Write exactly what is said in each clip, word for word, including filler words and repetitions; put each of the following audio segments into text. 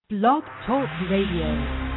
Blog Talk Radio.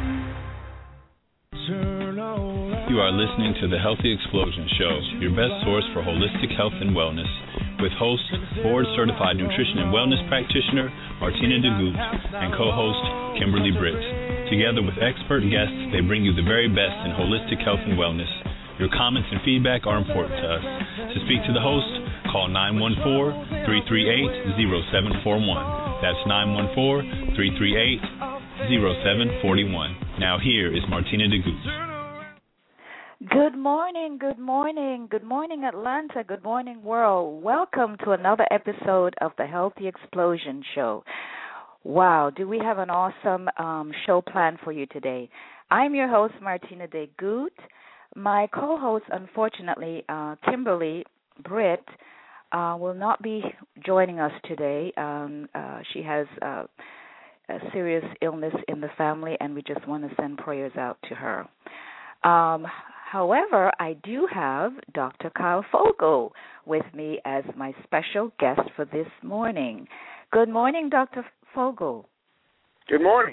You are listening to the Healthy Explosion Show, your best source for holistic health and wellness, with host, board-certified nutrition and wellness practitioner Martina DeGoot and co-host Kimberly Britt. Together with expert guests, they bring you the very best in holistic health and wellness. Your comments and feedback are important to us. To speak to the host, call nine one four, three three eight, zero seven four one. That's nine one four, three three eight, zero seven four one. Now here is Martina DeGoot. Good morning, good morning, good morning, Atlanta, good morning, world. Welcome to another episode of the Healthy Explosion Show. Wow, do we have an awesome um, show planned for you today? I'm your host, Martina DeGoot. My co-host, unfortunately, uh, Kimberly Britt, uh, will not be joining us today. Um, uh, she has uh, a serious illness in the family, and we just want to send prayers out to her. Um, however, I do have Doctor Kyle Fogel with me as my special guest for this morning. Good morning, Doctor Fogel. Good morning.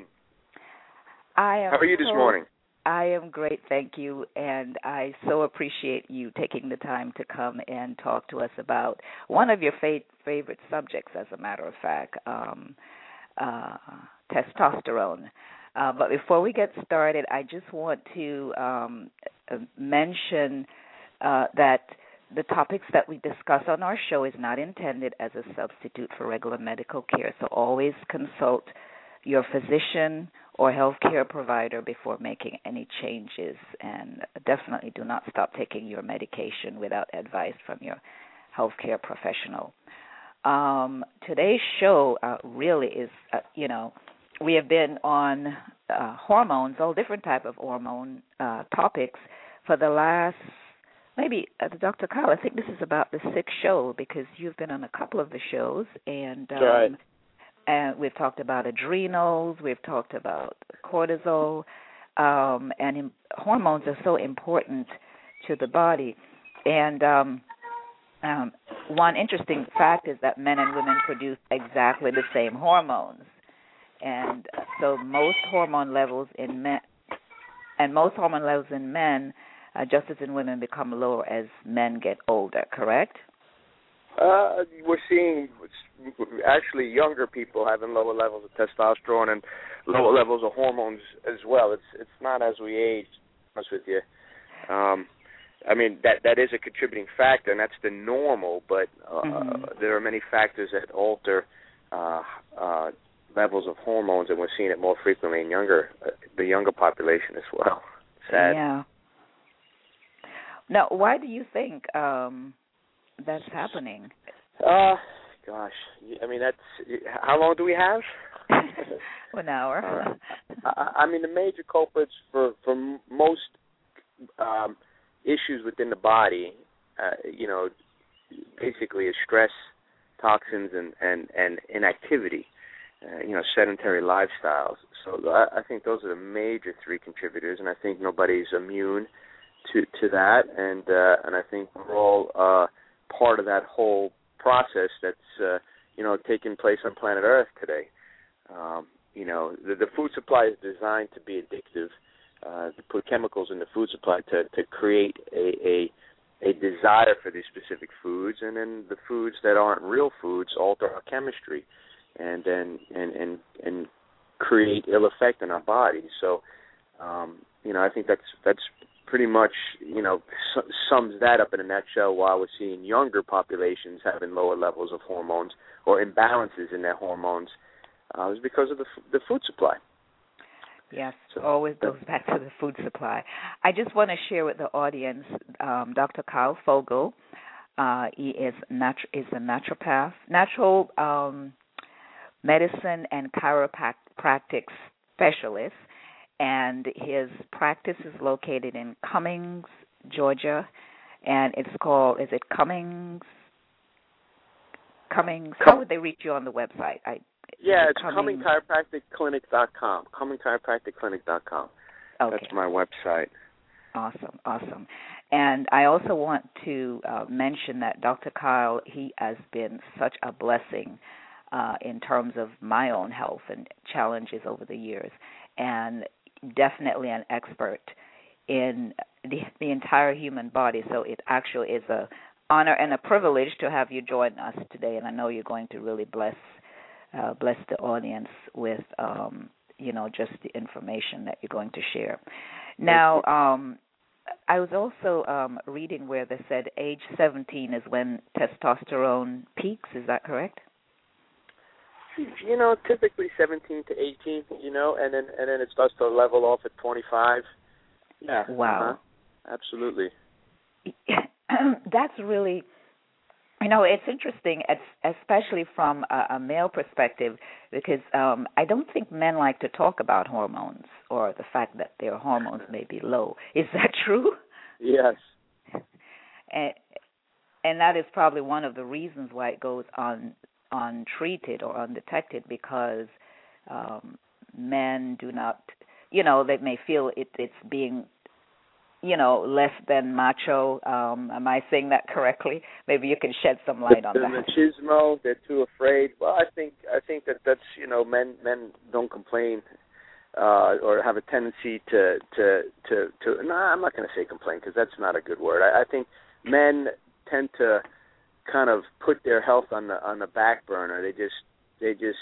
I am How are you this so, morning? I am great, thank you, and I so appreciate you taking the time to come and talk to us about one of your fa- favorite subjects, as a matter of fact, um, uh, testosterone. Uh, but before we get started, I just want to um, mention uh, that the topics that we discuss on our show is not intended as a substitute for regular medical care, so always consult your physician or healthcare provider before making any changes, and definitely do not stop taking your medication without advice from your healthcare professional. Um, today's show uh, really is, uh, you know, we have been on uh, hormones, all different type of hormone uh, topics for the last, maybe, uh, Doctor Kyle, I think this is about the sixth show because you've been on a couple of the shows, and um, right. and we've talked about adrenals, we've talked about cortisol, um, and in, hormones are so important to the body. And um, um, one interesting fact is that men and women produce exactly the same hormones. And so most hormone levels in men, and most hormone levels in men, uh, just as in women, become lower as men get older, correct? Uh, we're seeing actually younger people having lower levels of testosterone and lower levels of hormones as well. It's it's not as we age, to be honest with you. Um, I mean, that that is a contributing factor, and that's the normal, but uh, mm-hmm. there are many factors that alter uh, uh, levels of hormones, and we're seeing it more frequently in younger, uh, the younger population as well. Sad. Yeah. Now, why do you think um, that's happening? Uh, gosh, I mean, that's, how long do we have? One hour. uh, I, I mean, the major culprits for, for most um, issues within the body, uh, you know, basically is stress, toxins, and, and, and inactivity, uh, you know, sedentary lifestyles. So I, I think those are the major three contributors, and I think nobody's immune to, to that, and uh, and I think we're all uh, part of that whole process that's, uh, you know, taking place on planet Earth today. Um, you know, the, the food supply is designed to be addictive, uh, to put chemicals in the food supply to, to create a, a a desire for these specific foods, and then the foods that aren't real foods alter our chemistry and then and, and, and create ill effect in our bodies. So, um, you know, I think that's that's pretty much, you know, sums that up in a nutshell, while we're seeing younger populations having lower levels of hormones or imbalances in their hormones, uh, is because of the, f- the food supply. Yes, so, always goes back to the food supply. I just want to share with the audience, um, Doctor Kyle Fogel, uh, he is, natu- is a naturopath, natural um, medicine and chiropractic specialist, and his practice is located in Cummings, Georgia, and it's called, is it Cummings? Cummings, how would they reach you on the website? I, yeah, it it's Cumming Chiropractic Clinic dot com, Cumming Chiropractic Clinic dot com. Okay. That's my website. Awesome, awesome. And I also want to uh, mention that Doctor Kyle, he has been such a blessing uh, in terms of my own health and challenges over the years, and definitely an expert in the, the entire human body. So it actually is a honor and a privilege to have you join us today, and I know you're going to really bless uh, bless the audience with um, you know just the information that you're going to share. Now, um, I was also um, reading where they said age seventeen is when testosterone peaks. Is that correct? You know, typically seventeen to eighteen. You know, and then and then it starts to level off at twenty-five. Yeah. Wow. Uh-huh. Absolutely. That's really, you know, it's interesting, especially from a, a male perspective, because um, I don't think men like to talk about hormones or the fact that their hormones may be low. Is that true? Yes. And, and that is probably one of the reasons why it goes un, untreated or undetected, because um, men do not, you know, they may feel it, it's being you know, less than macho. Um, am I saying that correctly? Maybe you can shed some light on the, that. The machismo, they're too afraid. Well, I think I think that that's, you know, men men don't complain uh, or have a tendency to to to, to no, I'm not going to say complain because that's not a good word. I, I think men tend to kind of put their health on the on the back burner. They just they just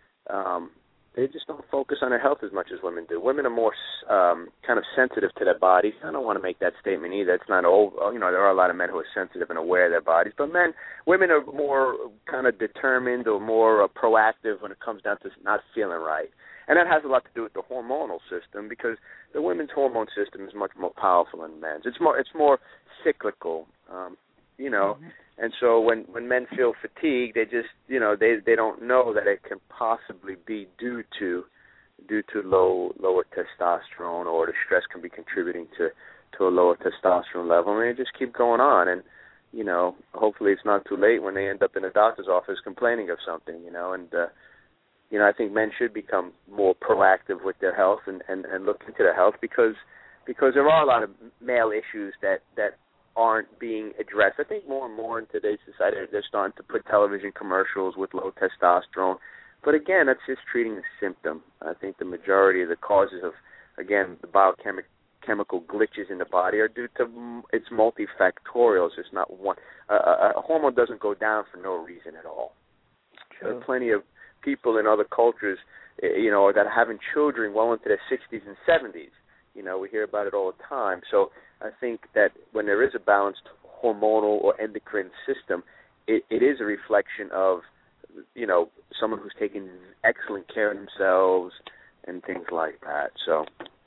um, They just don't focus on their health as much as women do. Women are more um, kind of sensitive to their bodies. I don't want to make that statement either. It's not old. You know, there are a lot of men who are sensitive and aware of their bodies, but men, women are more kind of determined or more uh, proactive when it comes down to not feeling right. And that has a lot to do with the hormonal system, because the women's hormone system is much more powerful than men's. It's more, it's more cyclical. Um, you know. Mm-hmm. And so when, when men feel fatigued, they just, you know, they, they don't know that it can possibly be due to due to low lower testosterone, or the stress can be contributing to, to a lower testosterone level, and they just keep going on. And, you know, hopefully it's not too late when they end up in a doctor's office complaining of something, you know. And, uh, you know, I think men should become more proactive with their health and, and, and look into their health, because because there are a lot of male issues that, that aren't being addressed. I think more and more in today's society they're starting to put television commercials with low testosterone. But again, that's just treating a symptom. I think the majority of the causes of, again, the biochemical glitches in the body are due to, it's multifactorial. It's just not one. Uh, a, a hormone doesn't go down for no reason at all. True. There are plenty of people in other cultures, you know, that are having children well into their sixties and seventies. You know, we hear about it all the time. So I think that when there is a balanced hormonal or endocrine system, it, it is a reflection of, you know, someone who's taking excellent care of themselves and things like that. So,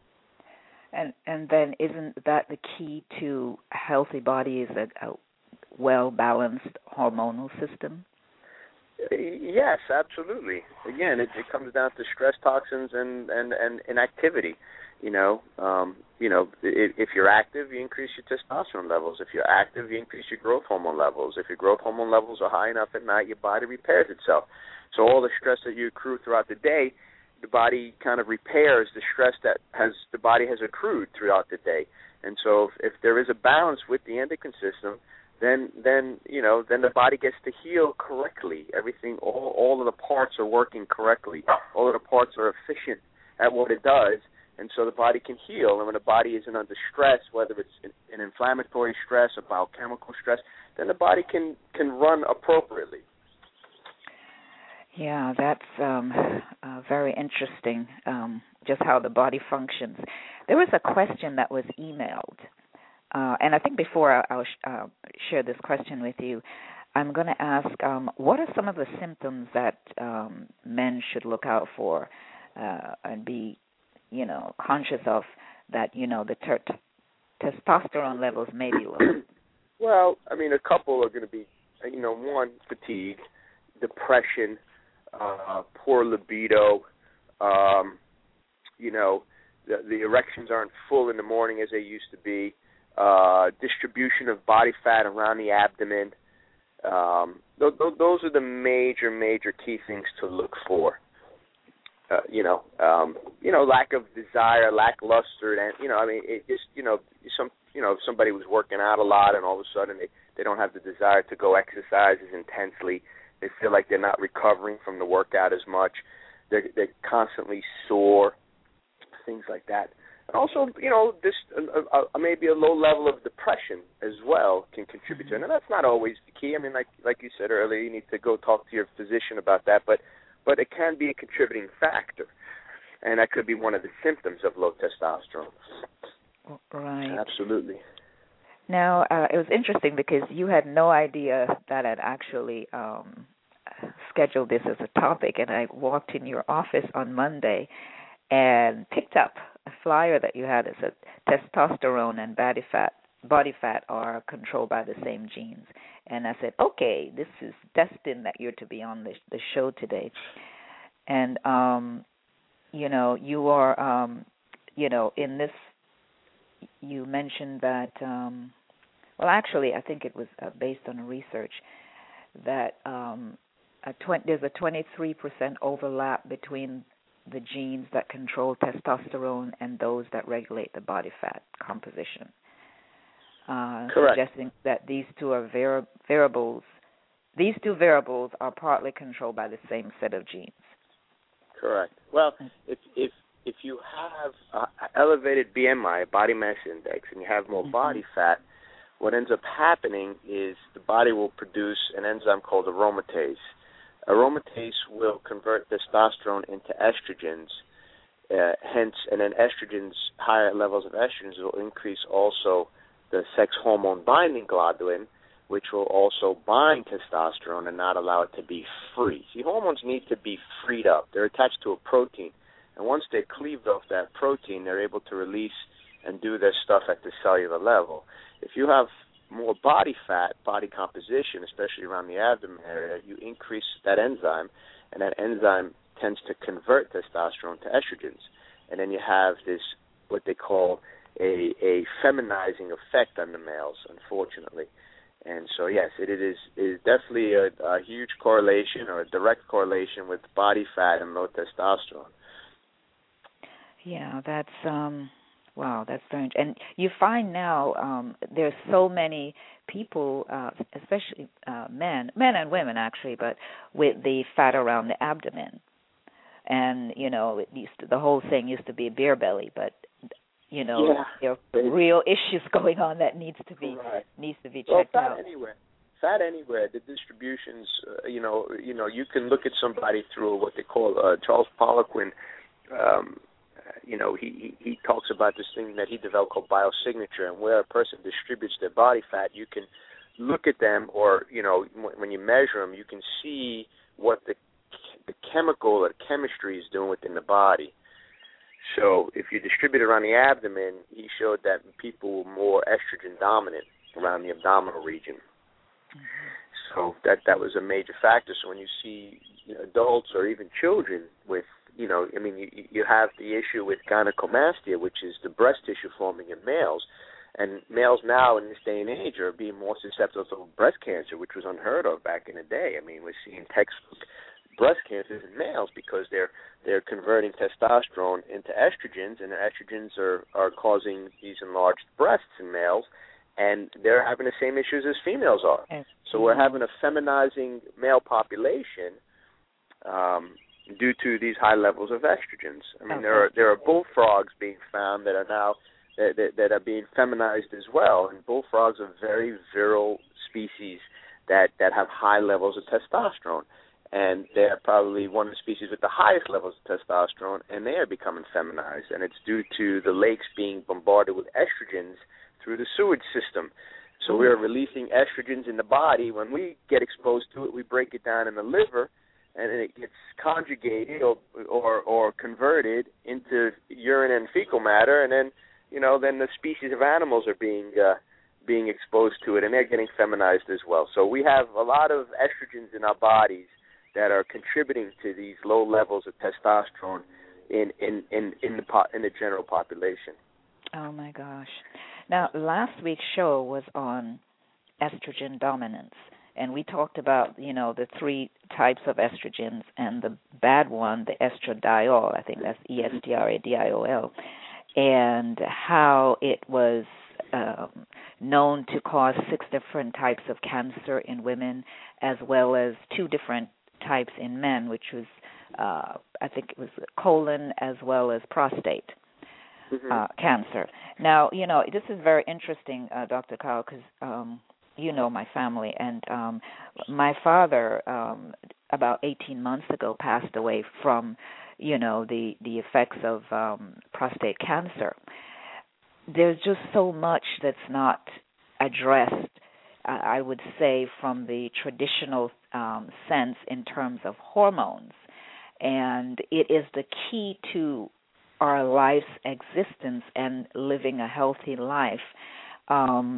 and and then isn't that the key to a healthy body, is a, a well-balanced hormonal system? Yes, absolutely. Again, it, it comes down to stress, toxins, and, and, and inactivity. You know, um, you know, if, if you're active, you increase your testosterone levels. If you're active, you increase your growth hormone levels. If your growth hormone levels are high enough at night, your body repairs itself. So all the stress that you accrue throughout the day, the body kind of repairs the stress that has the body has accrued throughout the day. And so if, if there is a balance with the endocrine system, then then you know then the body gets to heal correctly. Everything, all all of the parts are working correctly. All of the parts are efficient at what it does. And so the body can heal. And when the body isn't under stress, whether it's an inflammatory stress or biochemical stress, then the body can, can run appropriately. Yeah, that's um, uh, very interesting, um, just how the body functions. There was a question that was emailed, uh, and I think before I'll uh, share this question with you, I'm going to ask, um, what are some of the symptoms that um, men should look out for uh, and be you know, conscious of, that, you know, the ter- testosterone levels may be low? Well, I mean, a couple are going to be, you know, one, fatigue, depression, uh, poor libido, um, you know, the, the erections aren't full in the morning as they used to be, uh, distribution of body fat around the abdomen. Um, th- th- those are the major, major key things to look for. Uh, you know, um, you know, lack of desire, lackluster, and you know, I mean, it just, you know, some, you know, if somebody was working out a lot and all of a sudden they, they don't have the desire to go exercise as intensely, They feel like they're not recovering from the workout as much. They're, they're constantly sore, things like that. And also, you know, this uh, uh, maybe a low level of depression as well can contribute to it. And that's not always the key. I mean, like like you said earlier, you need to go talk to your physician about that. But but it can be a contributing factor, and that could be one of the symptoms of low testosterone. Right. Absolutely. Now, uh, it was interesting because you had no idea that I'd actually um, scheduled this as a topic, and I walked in your office on Monday and picked up a flyer that you had that said testosterone and body fat, body fat are controlled by the same genes. And I said, okay, this is destined that you're to be on the, the show today. And, um, you know, you are, um, you know, in this, you mentioned that, um, well, actually, I think it was uh, based on research that um, a tw- there's a twenty-three percent overlap between the genes that control testosterone and those that regulate the body fat composition. Uh, Correct. Suggesting that these two are vari- variables. These two variables are partly controlled by the same set of genes. Correct. Well, if if if you have uh, elevated B M I, body mass index, and you have more mm-hmm. body fat, what ends up happening is the body will produce an enzyme called aromatase. Aromatase will convert testosterone into estrogens, uh, hence, and then estrogens, higher levels of estrogens will increase also the sex hormone binding globulin, which will also bind testosterone and not allow it to be free. See, hormones need to be freed up. They're attached to a protein, and once they're cleaved off that protein, they're able to release and do their stuff at the cellular level. If you have more body fat, body composition, especially around the abdomen area, you increase that enzyme, and that enzyme tends to convert testosterone to estrogens. And then you have this, what they call a, a feminizing effect on the males, unfortunately. And so, yes, it, it is it is definitely a, a huge correlation or a direct correlation with body fat and low testosterone. Yeah, that's... um. Wow, that's strange. And you find now um, there's so many people, uh, especially uh, men, men and women actually, but with the fat around the abdomen. And, you know, it used to, the whole thing used to be beer belly, but, you know, yeah. there are real issues going on that needs to be right. needs to be well, checked fat out. Anywhere. Fat anywhere. The distributions, uh, you know, you know, you can look at somebody through what they call uh, Charles Poliquin. Um, You know, he, he, he talks about this thing that he developed called biosignature, and where a person distributes their body fat, you can look at them, or, you know, when you measure them, you can see what the the chemical or the chemistry is doing within the body. So if you distribute it around the abdomen, he showed that people were more estrogen dominant around the abdominal region. Mm-hmm. So that, that was a major factor. So when you see, you know, adults or even children with, you know, I mean, you, you have the issue with gynecomastia, which is the breast tissue forming in males. And males now in this day and age are being more susceptible to breast cancer, which was unheard of back in the day. I mean, we're seeing textbook breast cancers in males because they're they're converting testosterone into estrogens, and the estrogens are, are causing these enlarged breasts in males, and they're having the same issues as females are. So we're having a feminizing male population um, due to these high levels of estrogens. I mean, okay. there are there are bullfrogs being found that are now that, that, that are being feminized as well, and bullfrogs are very virile species that, that have high levels of testosterone, and they're probably one of the species with the highest levels of testosterone, and they are becoming feminized, and it's due to the lakes being bombarded with estrogens through the sewage system. So we are releasing estrogens in the body. When we get exposed to it, we break it down in the liver, and it gets conjugated or, or or converted into urine and fecal matter, and then you know then the species of animals are being uh, being exposed to it, and they're getting feminized as well. So we have a lot of estrogens in our bodies that are contributing to these low levels of testosterone in in in in the po- in the general population. Oh my gosh! Now, last week's show was on estrogen dominance, and we talked about, you know, the three types of estrogens, and the bad one, the estradiol, I think that's E S T R A D I O L, and how it was um, known to cause six different types of cancer in women, as well as two different types in men, which was, uh, I think it was colon as well as prostate mm-hmm. uh, cancer. Now, you know, this is very interesting, uh, Doctor Kyle, because um, you know my family, and um, my father, um, about eighteen months ago, passed away from, you know, the, the effects of um, prostate cancer. There's just so much that's not addressed, uh, I would say, from the traditional um, sense in terms of hormones. And it is the key to our life's existence and living a healthy life. Um,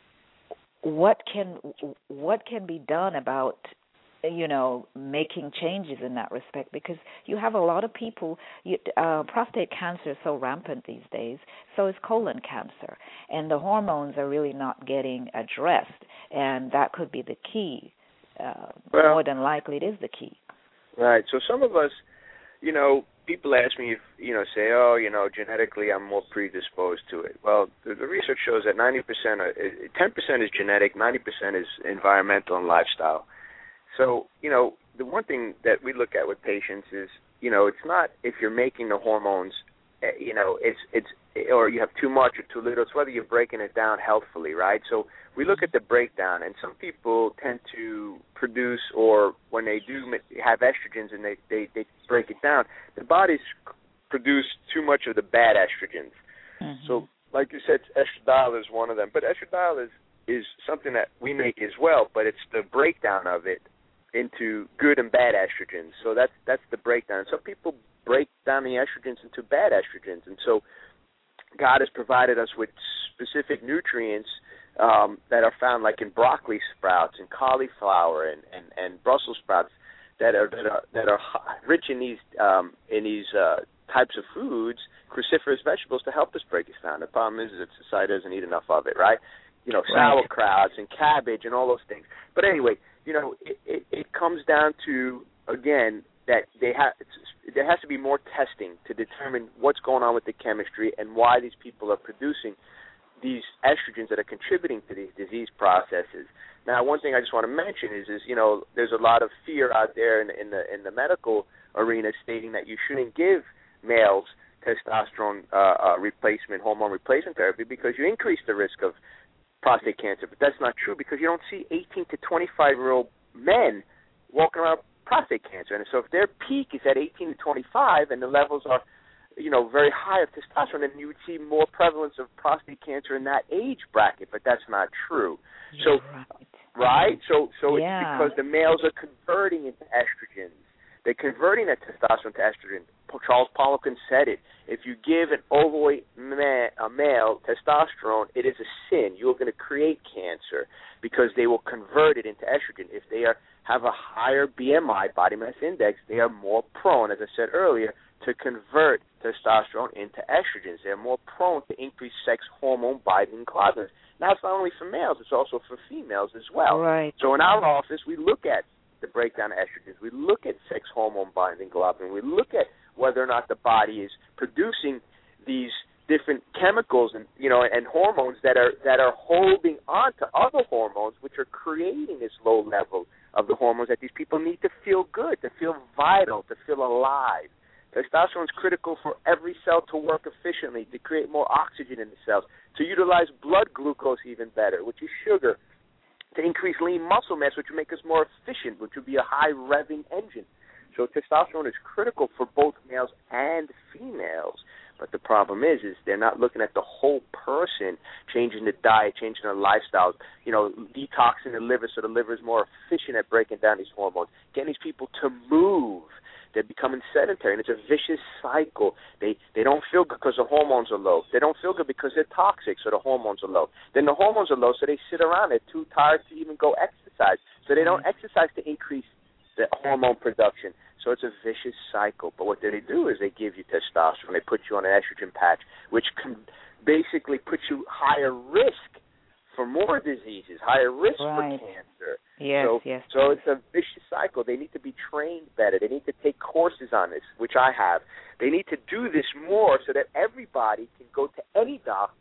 what can what can be done about, you know, making changes in that respect? Because you have a lot of people, you, uh, prostate cancer is so rampant these days, so is colon cancer, and the hormones are really not getting addressed, and that could be the key. Uh, well, more than likely it is the key. Right. So some of us, you know, people ask me if, you know, say, oh, you know, genetically I'm more predisposed to it. Well, the, the research shows that ninety percent, are, ten percent is genetic, ninety percent is environmental and lifestyle. So, you know, the one thing that we look at with patients is, you know, it's not if you're making the hormones, you know, it's, it's, or you have too much or too little. It's whether you're breaking it down healthfully, right? So we look at the breakdown, and some people tend to produce, or when they do have estrogens and they, they, they break it down, the body's produce too much of the bad estrogens. Mm-hmm. So, like you said, estradiol is one of them. But estradiol is, is something that we make as well, but it's the breakdown of it into good and bad estrogens. So that's that's the breakdown. Some people break down the estrogens into bad estrogens, and so God has provided us with specific nutrients um, that are found like in broccoli sprouts and cauliflower and, and, and Brussels sprouts that are that are that are rich in these um, in these uh, types of foods, cruciferous vegetables, to help us break it down. The problem is that society doesn't eat enough of it, right? You know, right. sauerkrauts and cabbage and all those things. But anyway, you know, it, it, it comes down to, again, that they have there has to be more testing to determine what's going on with the chemistry and why these people are producing these estrogens that are contributing to these disease processes. Now, one thing I just want to mention is, is you know, there's a lot of fear out there in, in the in the medical arena stating that you shouldn't give males testosterone uh, uh, replacement, hormone replacement therapy, because you increase the risk of prostate cancer. But that's not true, because you don't see eighteen to twenty-five-year-old men walking around with prostate cancer. And so if their peak is at eighteen to twenty-five and the levels are, you know, very high of testosterone, then you would see more prevalence of prostate cancer in that age bracket. But that's not true. You're so, right. right? So, so yeah. it's because the males are converting into estrogens. They're converting that testosterone to estrogen. Charles Poliquin said it. If you give an overweight man, a male testosterone, it is a sin. You're going to create cancer because they will convert it into estrogen. If they are have a higher B M I, body mass index, they are more prone, as I said earlier, to convert testosterone into estrogens. They're more prone to increase sex hormone binding globulins. Now, it's not only for males, it's also for females as well. Right. So in our office, we look at the breakdown of estrogens. We look at sex hormone binding globulin. We look at whether or not the body is producing these different chemicals and you know and hormones that are that are holding on to other hormones, which are creating this low level of the hormones that these people need to feel good, to feel vital, to feel alive. Testosterone is critical for every cell to work efficiently, to create more oxygen in the cells, to utilize blood glucose even better, which is sugar, to increase lean muscle mass, which would make us more efficient, which would be a high-revving engine. So testosterone is critical for both males and females. But the problem is, is they're not looking at the whole person, changing the diet, changing their lifestyles, you know, detoxing the liver so the liver is more efficient at breaking down these hormones, getting these people to move. They're becoming sedentary, and it's a vicious cycle. They they don't feel good because the hormones are low. They don't feel good because they're toxic, so the hormones are low. Then the hormones are low, so they sit around. They're too tired to even go exercise, so they don't exercise to increase the hormone production. So it's a vicious cycle. But what they do is they give you testosterone. They put you on an estrogen patch, which can basically put you higher risk for more diseases, higher risk right. for cancer. Yes, so, yes. so it's a vicious cycle. They need to be trained better. They need to take courses on this, which I have. They need to do this more so that everybody can go to any doctor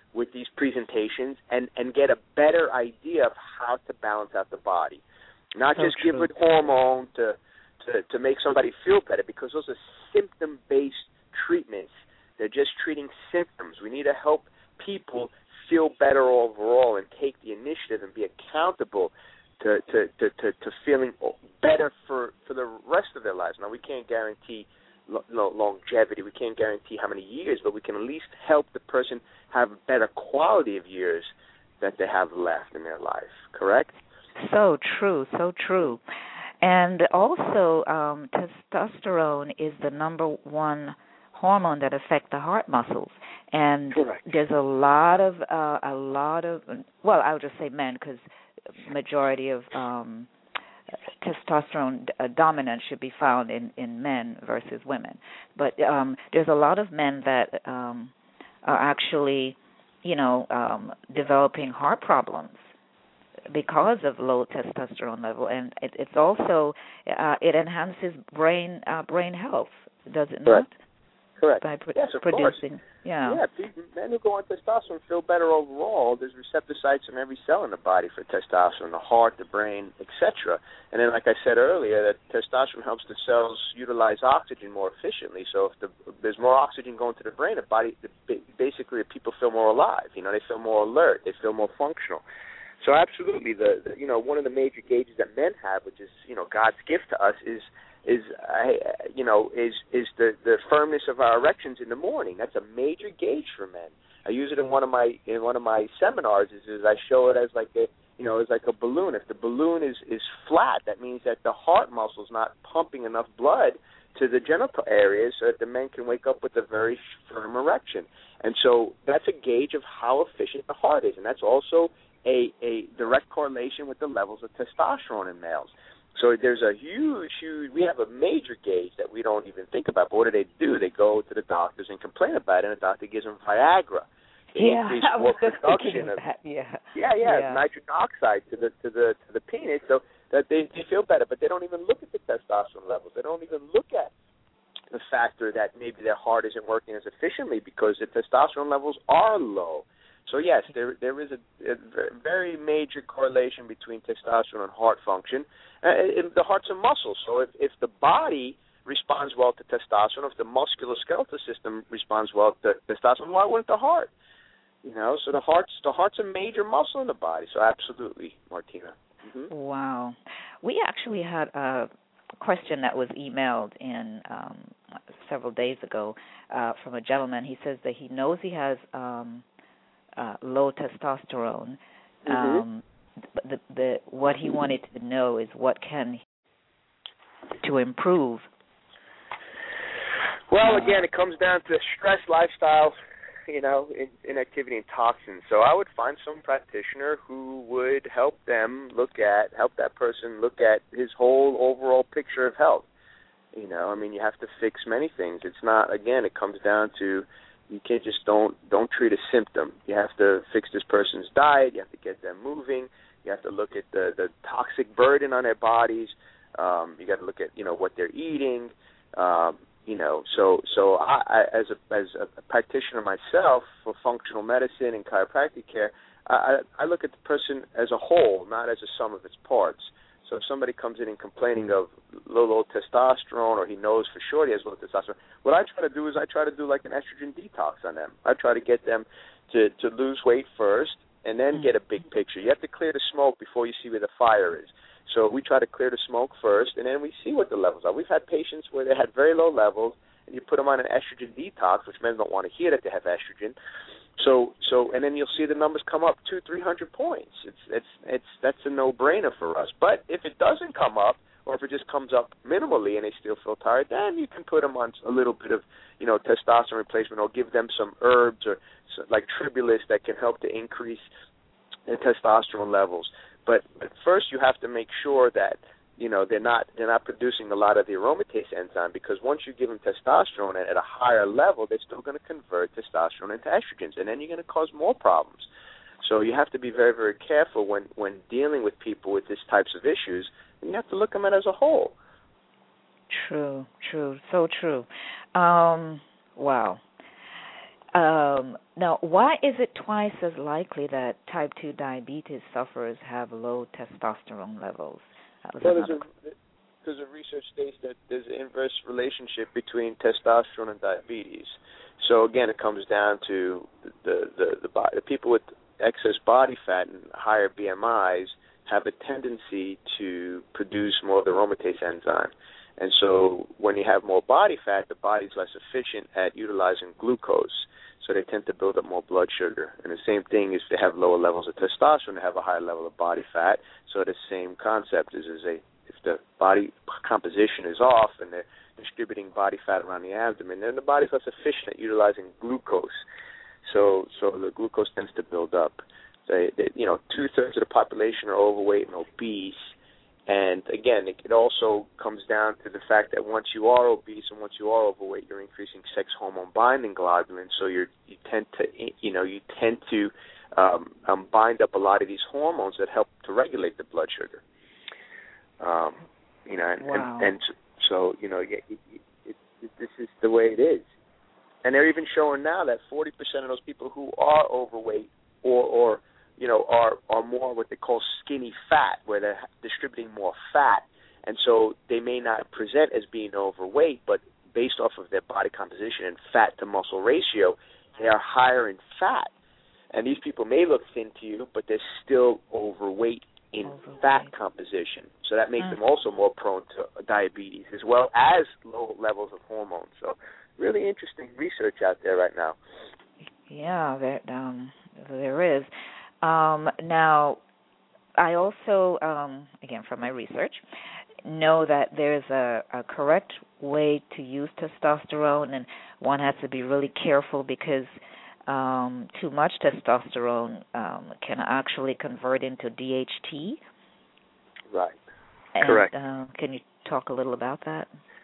with these presentations and, and get a better idea of how to balance out the body. Not so just true. give it hormone to, to, to make somebody feel better, because those are symptom-based treatments. They're just treating symptoms. We need to help people feel better overall and take the initiative and be accountable to, to, to, to, to feeling better for, for the rest of their lives. Now, we can't guarantee lo- longevity. We can't guarantee how many years, but we can at least help the person have a better quality of years that they have left in their life, correct? So true, so true. And also, um, testosterone is the number one hormone that affects the heart muscles. And Correct. There's a lot of, uh, a lot of, well, I would just say men, because majority of um, testosterone uh, dominance should be found in, in men versus women. But um, there's a lot of men that um, are actually, you know, um, developing heart problems because of low testosterone level, and it, it's also uh, it enhances brain uh, brain health, does it not? Correct. Correct. By pro- yes, of producing, course. yeah. Yeah, people, men who go on testosterone feel better overall. There's receptor sites in every cell in the body for testosterone, the heart, the brain, et cetera. And then, like I said earlier, that testosterone helps the cells utilize oxygen more efficiently. So if, the, if there's more oxygen going to the brain, the body, the, basically, people feel more alive. You know, they feel more alert. They feel more functional. So absolutely, the, the you know one of the major gauges that men have, which is you know God's gift to us, is is uh, you know is is the, the firmness of our erections in the morning. That's a major gauge for men. I use it in one of my in one of my seminars. Is, is I show it as like a you know as like a balloon. If the balloon is is flat, that means that the heart muscle is not pumping enough blood to the genital areas so that the men can wake up with a very firm erection. And so that's a gauge of how efficient the heart is, and that's also A, a direct correlation with the levels of testosterone in males. So there's a huge, huge, we have a major gauge that we don't even think about. But what do they do? They go to the doctors and complain about it, and the doctor gives them Viagra. They yeah, increase I was just production thinking of of, that, yeah. Yeah, yeah, yeah. nitric oxide to the to the to the penis, so that they, they feel better. But they don't even look at the testosterone levels. They don't even look at the factor that maybe their heart isn't working as efficiently because the testosterone levels are low. So, yes, there there is a, a very major correlation between testosterone and heart function. Uh, the heart's a muscle, so if, if the body responds well to testosterone, if the musculoskeletal system responds well to testosterone, why wouldn't the heart? You know, so the heart's the heart's a major muscle in the body. So, absolutely, Martina. Mm-hmm. Wow. We actually had a question that was emailed in um, several days ago uh, from a gentleman. He says that he knows he has um, Uh, low testosterone. Mm-hmm. Um, but the, the what he wanted to know is what can he to improve. Well, uh, again, it comes down to stress, lifestyle, you know, in, inactivity, and toxins. So I would find some practitioner who would help them look at, help that person look at his whole overall picture of health. You know, I mean, you have to fix many things. It's not, again, it comes down to you can't just don't don't treat a symptom. You have to fix this person's diet. You have to get them moving. You have to look at the, the toxic burden on their bodies. Um, you got to look at you know what they're eating. Um, you know, so so I, I as a as a practitioner myself for functional medicine and chiropractic care, I, I look at the person as a whole, not as a sum of its parts. So if somebody comes in and complaining of low, low testosterone, or he knows for sure he has low testosterone, what I try to do is I try to do like an estrogen detox on them. I try to get them to, to lose weight first and then get a big picture. You have to clear the smoke before you see where the fire is. So we try to clear the smoke first, and then we see what the levels are. We've had patients where they had very low levels, and you put them on an estrogen detox, which men don't want to hear that they have estrogen. So, so, and then you'll see the numbers come up two, three hundred points. It's, it's, it's, that's a no-brainer for us. But if it doesn't come up, or if it just comes up minimally and they still feel tired, then you can put them on a little bit of, you know, testosterone replacement, or give them some herbs or like Tribulus that can help to increase the testosterone levels. But, but first, you have to make sure that you know they're not they're not producing a lot of the aromatase enzyme, because once you give them testosterone at a higher level, they're still going to convert testosterone into estrogens, and then you're going to cause more problems. So you have to be very, very careful when, when dealing with people with these types of issues, and you have to look at them as a whole. True, true, so true. Um, wow. Um, now, why is it twice as likely that type two diabetes sufferers have low testosterone levels? That was well, another... there's a, there's a research states that there's an inverse relationship between testosterone and diabetes. So again, it comes down to the the the, the, body, the people with excess body fat and higher B M Is have a tendency to produce more of the aromatase enzyme. And so when you have more body fat, the body's less efficient at utilizing glucose. So they tend to build up more blood sugar. And the same thing is they have lower levels of testosterone, they have a higher level of body fat. So the same concept is, is a, if the body composition is off and they're distributing body fat around the abdomen, then the body's less efficient at utilizing glucose. So so the glucose tends to build up. So, they, you know, two-thirds of the population are overweight and obese. And, again, it, it also comes down to the fact that once you are obese and once you are overweight, you're increasing sex hormone binding globulin, so you're, you tend to, you know, you tend to um, um, bind up a lot of these hormones that help to regulate the blood sugar. Um, you know, and, wow. and, and so, you know, it, it, it, it, this is the way it is. And they're even showing now that forty percent of those people who are overweight or, or you know, are, are more what they call skinny fat, where they're distributing more fat. And so they may not present as being overweight, but based off of their body composition and fat to muscle ratio, they are higher in fat. And these people may look thin to you, but they're still overweight in overweight. fat composition. So that makes mm. them also more prone to diabetes, as well as low levels of hormones. So really interesting research out there right now. Yeah, there, um, there is. Um, now, I also, um, again, from my research, know that there's a, a correct way to use testosterone, and one has to be really careful because um, too much testosterone um, can actually convert into D H T. Right. And, correct. Uh, can you talk a little about that?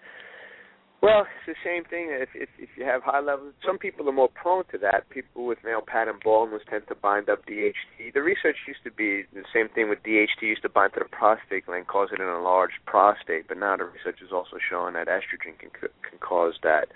Well, it's the same thing. If, if if you have high levels, some people are more prone to that. People with male pattern baldness tend to bind up D H T. The research used to be the same thing with D H T used to bind to the prostate gland, cause it an enlarged prostate. But now the research is also showing that estrogen can can cause that.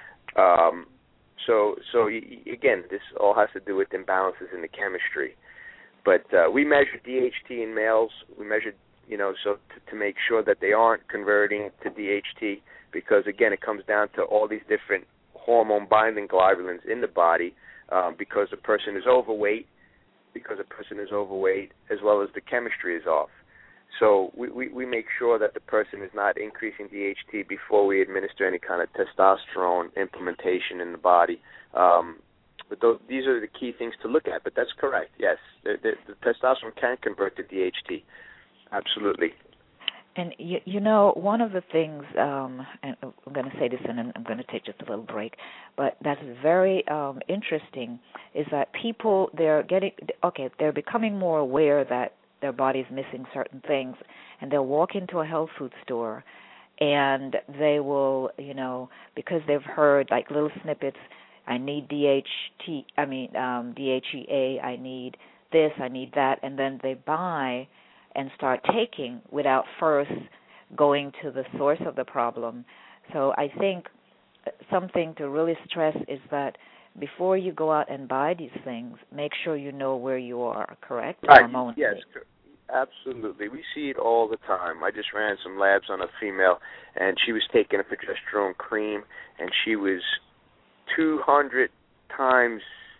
Um, so so again, this all has to do with imbalances in the chemistry. But uh, we measure D H T in males. We measure, you know, so to, to make sure that they aren't converting to D H T. Because, again, it comes down to all these different hormone-binding globulins in the body um, because the person is overweight, because the person is overweight, as well as the chemistry is off. So we, we, we make sure that the person is not increasing D H T before we administer any kind of testosterone implementation in the body. Um, but those, these are the key things to look at. But that's correct, yes. The, the, the testosterone can convert to D H T, absolutely. And, you, you know, one of the things, um, and I'm going to say this and I'm going to take just a little break, but that's very um, interesting, is that people, they're getting, okay, they're becoming more aware that their body's missing certain things, and they'll walk into a health food store and they will, you know, because they've heard like little snippets, I need D H T, I mean, um, D H E A, I need this, I need that, and then they buy and start taking without first going to the source of the problem. So I think something to really stress is that before you go out and buy these things, make sure you know where you are, correct? Right, yes, absolutely. We see it all the time. I just ran some labs on a female, and she was taking a progesterone cream, and she was two hundred times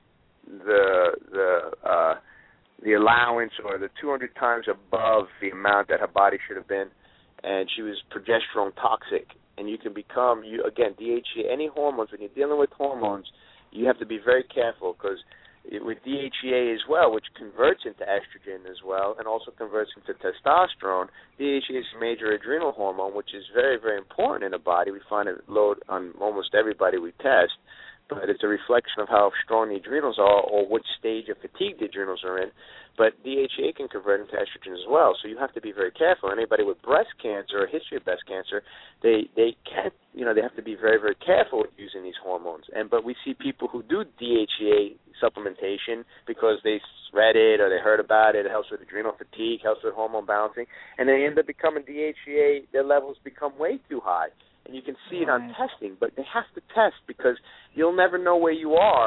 the the uh the allowance or the two hundred times above the amount that her body should have been, and she was progesterone toxic. And you can become, you again, D H E A, any hormones, when you're dealing with hormones, you have to be very careful because with D H E A as well, which converts into estrogen as well and also converts into testosterone, D H E A is a major adrenal hormone, which is very, very important in the body. We find it low on almost everybody we test. But it's a reflection of how strong the adrenals are or which stage of fatigue the adrenals are in. But D H E A can convert into estrogen as well, so you have to be very careful. Anybody with breast cancer or a history of breast cancer, they they can't, you know, they have to be very, very careful with using these hormones. And but we see people who do D H E A supplementation because they read it or they heard about it. It helps with adrenal fatigue, helps with hormone balancing, and they end up becoming D H E A. Their levels become way too high. And you can see it on testing, but they have to test because you'll never know where you are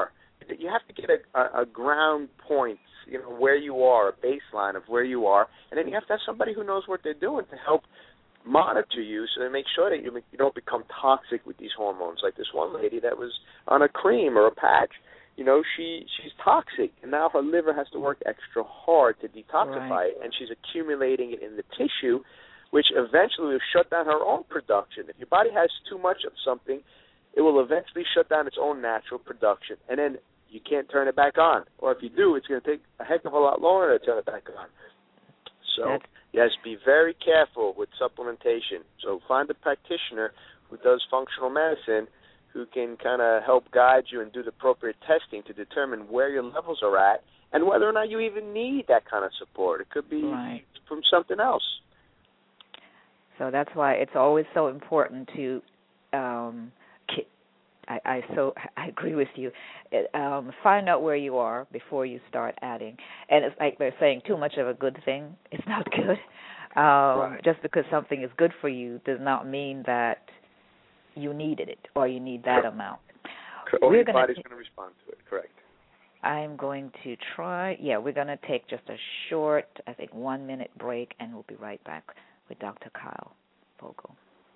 that you have to get a, a, a ground point, you know, where you are, a baseline of where you are, and then you have to have somebody who knows what they're doing to help monitor you, so they make sure that you you don't become toxic with these hormones. Like this one lady that was on a cream or a patch, you know, she she's toxic, and now her liver has to work extra hard to detoxify Right. it, and she's accumulating it in the tissue, which eventually will shut down her own production. If your body has too much of something, it will eventually shut down its own natural production, and then you can't turn it back on. Or if you do, it's going to take a heck of a lot longer to turn it back on. So, That's- yes, be very careful with supplementation. So find a practitioner who does functional medicine who can kind of help guide you and do the appropriate testing to determine where your levels are at and whether or not you even need that kind of support. It could be Right. from something else. So that's why it's always so important to, um, ki- I, I so I agree with you. It, um, find out where you are before you start adding. And it's like they're saying, too much of a good thing is not good. Um, Right. Just because something is good for you does not mean that you needed it or you need that amount. Or We're your gonna body's t- going to respond to it. Correct. I'm going to try. Yeah, we're going to take just a short, I think, one minute break, and we'll be right back with Doctor Kyle Fogel.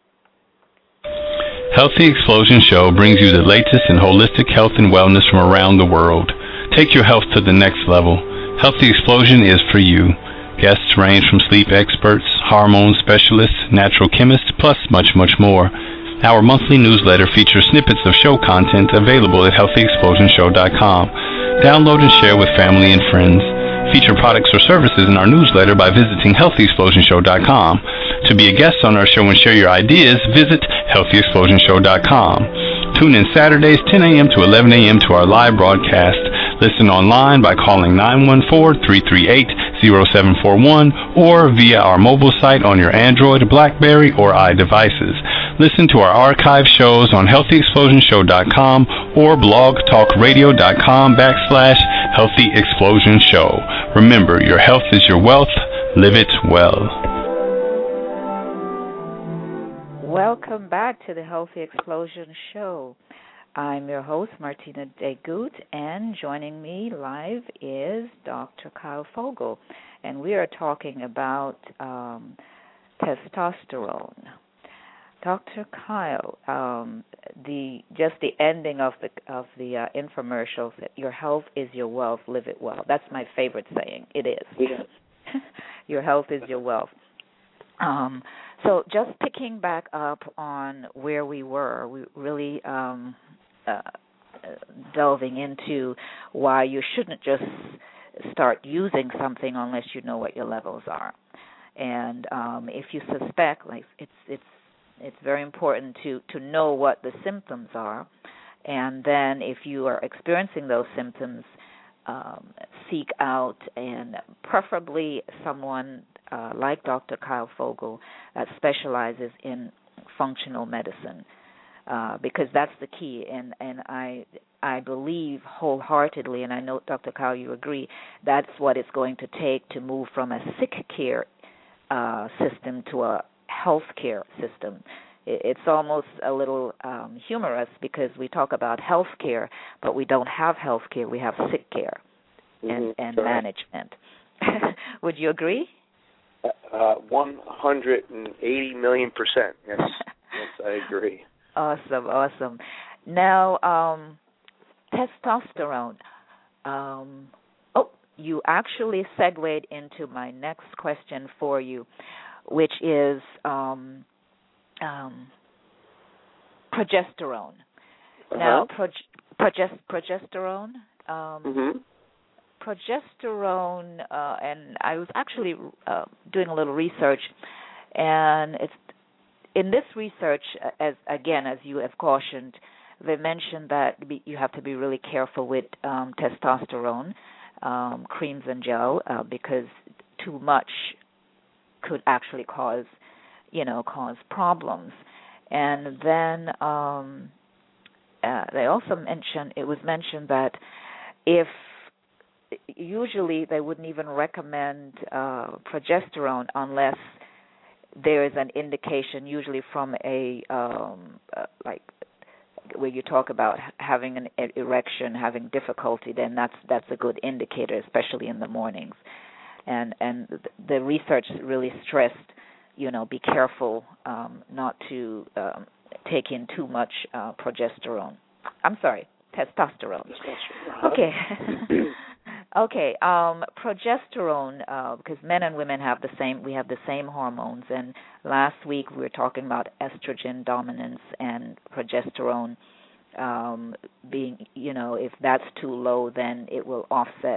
Healthy Explosion Show brings you the latest in holistic health and wellness from around the world. Take your health to the next level. Healthy Explosion is for you. Guests range from sleep experts, hormone specialists, natural chemists, plus much, much more. Our monthly newsletter features snippets of show content available at healthy explosion show dot com. Download and share with family and friends. Feature products or services in our newsletter by visiting healthy explosion show dot com. To be a guest on our show and share your ideas, visit healthy explosion show dot com. Tune in Saturdays ten a.m. to eleven a.m. to our live broadcast. Listen online by calling nine one four, three three eight, zero seven four one or via our mobile site on your Android, BlackBerry, or iDevices. Listen to our archive shows on healthy explosion show dot com or blogtalkradio.com backslash Healthy Explosion Show. Remember, your health is your wealth. Live it well. Welcome back to the Healthy Explosion Show. I'm your host, Martina DeGoot, and joining me live is Doctor Kyle Fogel, and we are talking about um, testosterone. Doctor Kyle, um, the just the ending of the of the uh, infomercials that your health is your wealth, live it well. That's my favorite saying. It is. Yeah. Your health is your wealth. Um, so just picking back up on where we were, we really um, uh, delving into why you shouldn't just start using something unless you know what your levels are. And um, if you suspect, like it's it's it's very important to, to know what the symptoms are, and then if you are experiencing those symptoms, um, seek out and preferably someone uh, like Doctor Kyle Fogel that specializes in functional medicine, uh, because that's the key. And, and I I believe wholeheartedly, and I know, Doctor Kyle, you agree, that's what it's going to take to move from a sick care uh, system to a health care system. It's almost a little um, humorous because we talk about health care, but we don't have health care. We have sick care and, Mm-hmm. and Sure. management. Would you agree? Uh, one hundred eighty million percent. Yes, yes, I agree. Awesome, awesome. Now, um, testosterone. Um, oh, you actually segued into my next question for you, which is um, um, progesterone. Uh-huh. Now, prog- progest- progesterone. Um, Mm-hmm. Progesterone, uh, and I was actually uh, doing a little research, and it's in this research, as again, as you have cautioned, they mentioned that be, you have to be really careful with um, testosterone um, creams and gel uh, because too much could actually cause, you know, cause problems. And then um, uh, they also mentioned it was mentioned that if usually they wouldn't even recommend uh, progesterone unless there is an indication, usually from a um, uh, like where you talk about having an erection, having difficulty, then that's that's a good indicator, especially in the mornings. And and the research really stressed, you know, be careful um, not to um, take in too much uh, progesterone. I'm sorry, testosterone. Okay. Okay, um, progesterone, uh, because men and women have the same, we have the same hormones, and last week we were talking about estrogen dominance and progesterone um, being, you know, if that's too low, then it will offset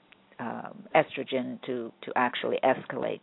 um, estrogen to, to actually escalate.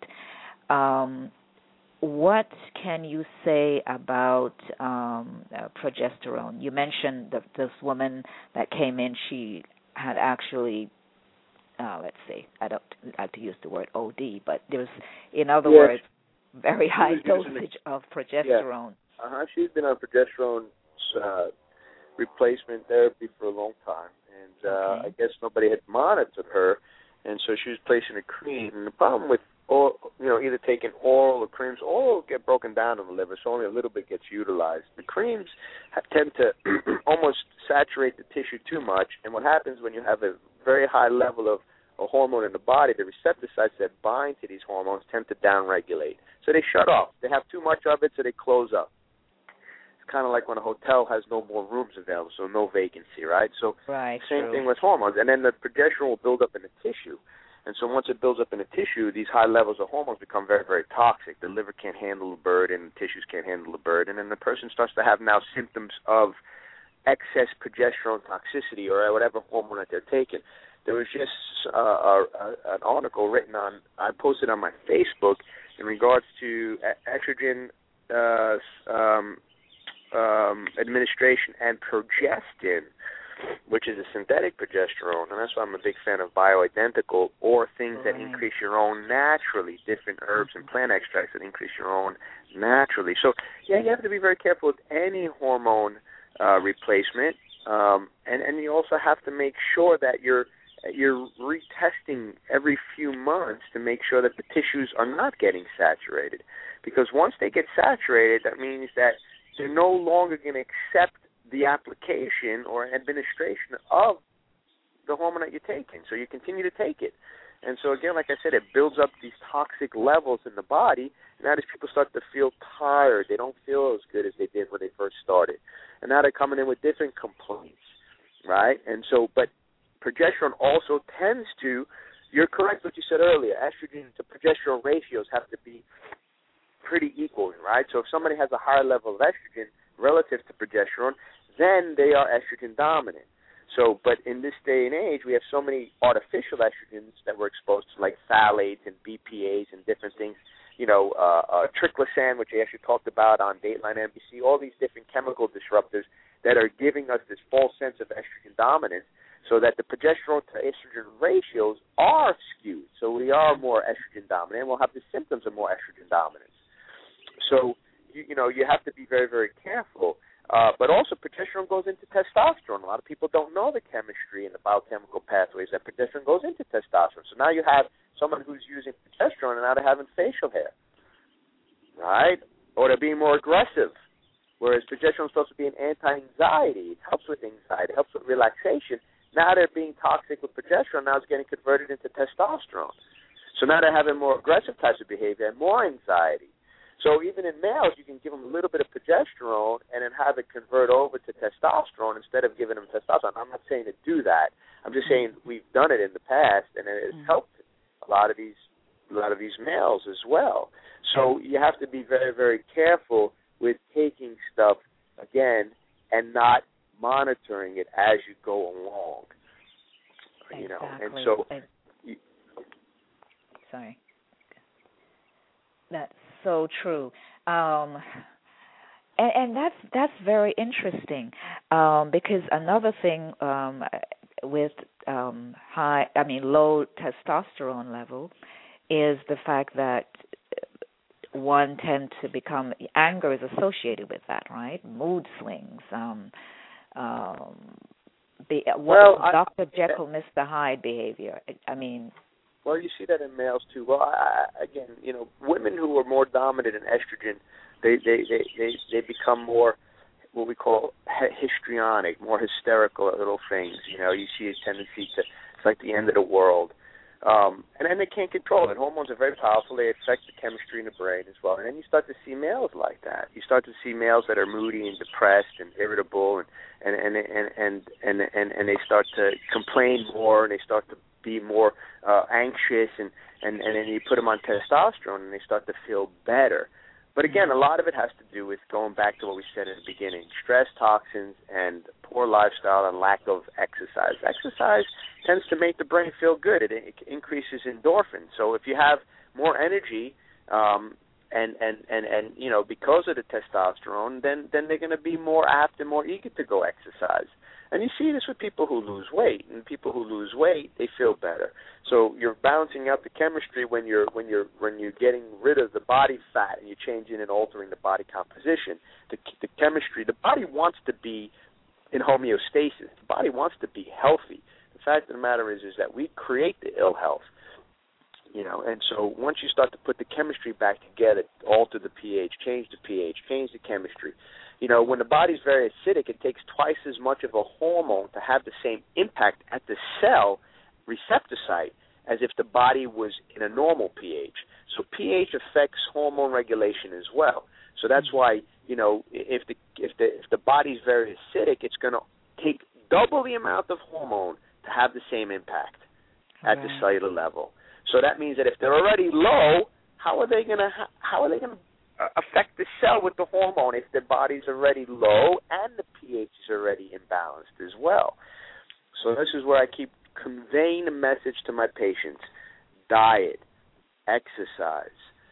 Um, what can you say about um, uh, progesterone? You mentioned that this woman that came in, she had actually Uh, let's see, I don't like to use the word O D, but there's, in other yes. words, very high dosage the, of progesterone. Yeah. Uh-huh. She's been on progesterone uh, replacement therapy for a long time, and uh, Okay. I guess nobody had monitored her, and so she was placing a cream. And the problem with, all, you know, either taking oral or creams, oral get broken down in the liver, so only a little bit gets utilized. The creams have, tend to almost saturate the tissue too much, and what happens when you have a very high level of a hormone in the body, the receptor sites that bind to these hormones tend to downregulate. So they shut off. They have too much of it, so they close up. It's kind of like when a hotel has no more rooms available, so no vacancy, right? So right, same true. thing with hormones. And then the progesterone will build up in the tissue. And so once it builds up in the tissue, these high levels of hormones become very, very toxic. The liver can't handle the burden, the tissues can't handle the burden, and the person starts to have now symptoms of excess progesterone toxicity or whatever hormone that they're taking. There was just uh, a, a, an article written on, I posted on my Facebook in regards to estrogen uh, um, um, administration and progestin, which is a synthetic progesterone, and that's why I'm a big fan of bioidentical or things right. that increase your own naturally, different herbs and plant extracts that increase your own naturally. So, yeah, you have to be very careful with any hormone uh, replacement, um, and, and you also have to make sure that you're you're retesting every few months to make sure that the tissues are not getting saturated. Because once they get saturated, that means that they're no longer going to accept the application or administration of the hormone that you're taking. So you continue to take it. And so, again, like I said, it builds up these toxic levels in the body, and now these people start to feel tired. They don't feel as good as they did when they first started. And now they're coming in with different complaints, right? And so, but progesterone also tends to, you're correct what you said earlier, estrogen to progesterone ratios have to be pretty equal, right? So if somebody has a higher level of estrogen relative to progesterone, then they are estrogen dominant. So, but in this day and age, we have so many artificial estrogens that we're exposed to, like phthalates and B P As and different things, you know, uh, uh, triclosan, which I actually talked about on Dateline N B C, all these different chemical disruptors that are giving us this false sense of estrogen dominance, so that the progesterone to estrogen ratios are skewed. So we are more estrogen dominant, and we'll have the symptoms of more estrogen dominance. So, you, you know, you have to be very, very careful. Uh, but also progesterone goes into testosterone. A lot of people don't know the chemistry and the biochemical pathways that progesterone goes into testosterone. So now you have someone who's using progesterone and now they're having facial hair, right? Or they're being more aggressive, whereas progesterone is supposed to be an anti-anxiety. It helps with anxiety, it helps with relaxation. Now they're being toxic with progesterone. Now it's getting converted into testosterone. So now they're having more aggressive types of behavior and more anxiety. So even in males, you can give them a little bit of progesterone and then have it convert over to testosterone instead of giving them testosterone. I'm not saying to do that. I'm just saying we've done it in the past, and it has mm-hmm. helped a lot of these a lot of these males as well. So you have to be very, very careful with taking stuff, again, and not monitoring it as you go along. Exactly. You know, and so. I, sorry. That's so true, um, and, and that's that's very interesting um, because another thing um, with um, high, I mean low testosterone level, is the fact that one tends to become anger is associated with that, right? Mood swings. Um, um, be, well, what, Doctor Jekyll, Mister Hyde behavior. I, I mean. Well, you see that in males too. Well, I, again, you know, women who are more dominant in estrogen, they they, they, they they become more what we call histrionic, more hysterical at little things. You know, you see a tendency to, it's like the end of the world. Um, and then they can't control it. Hormones are very powerful. They affect the chemistry in the brain as well. And then you start to see males like that. You start to see males that are moody and depressed and irritable, and and and and and and, and, and they start to complain more, and they start to be more uh, anxious, and, and, and then you put them on testosterone, and they start to feel better. But again, a lot of it has to do with going back to what we said in the beginning: stress, toxins, and poor lifestyle and lack of exercise. Exercise tends to make the brain feel good. It, it increases endorphins. So if you have more energy, um, and, and, and, and you know, because of the testosterone, then then they're going to be more apt and more eager to go exercise. And you see this with people who lose weight, and people who lose weight, they feel better. So you're balancing out the chemistry when you're when you're when you're getting rid of the body fat and you're changing and altering the body composition. The the chemistry, the body wants to be in homeostasis. The body wants to be healthy. The fact of the matter is is that we create the ill health. You know, and so once you start to put the chemistry back together, alter the pH, change the pH, change the chemistry. You know, when the body's very acidic, it takes twice as much of a hormone to have the same impact at the cell receptor site as if the body was in a normal pH. So pH affects hormone regulation as well. So that's why, you know, if the if the if the body's very acidic, it's going to take double the amount of hormone to have the same impact at right. the cellular level. So that means that if they're already low, how are they going to how are they going to affect the cell with the hormone if the body's already low and the pH is already imbalanced as well? So this is where I keep conveying the message to my patients: diet, exercise,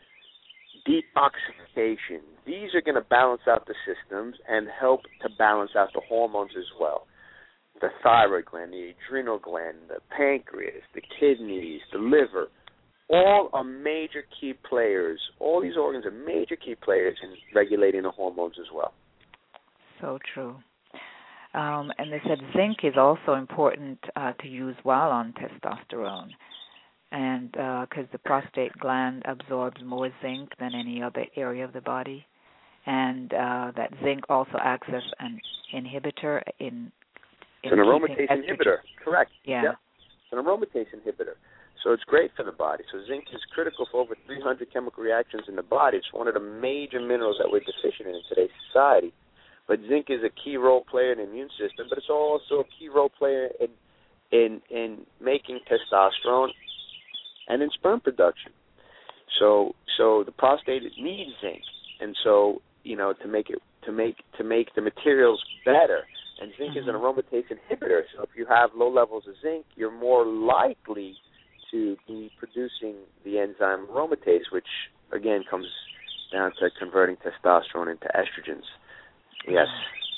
detoxification. These are going to balance out the systems and help to balance out the hormones as well. The thyroid gland, the adrenal gland, the pancreas, the kidneys, the liver, all are major key players. All these organs are major key players in regulating the hormones as well. So true. Um, and they said zinc is also important uh, to use while on testosterone, and because uh, the prostate gland absorbs more zinc than any other area of the body, and uh, that zinc also acts as an inhibitor in It's an aromatase inhibitor, correct. Yeah. yeah. It's an aromatase inhibitor. So it's great for the body. So zinc is critical for over three hundred chemical reactions in the body. It's one of the major minerals that we're deficient in in today's society. But zinc is a key role player in the immune system, but it's also a key role player in in, in making testosterone and in sperm production. So so the prostate needs zinc, and so you know to make it to make to make the materials better. And zinc mm-hmm. is an aromatase inhibitor. So if you have low levels of zinc, you're more likely to be producing the enzyme aromatase, which again comes down to converting testosterone into estrogens. Yes.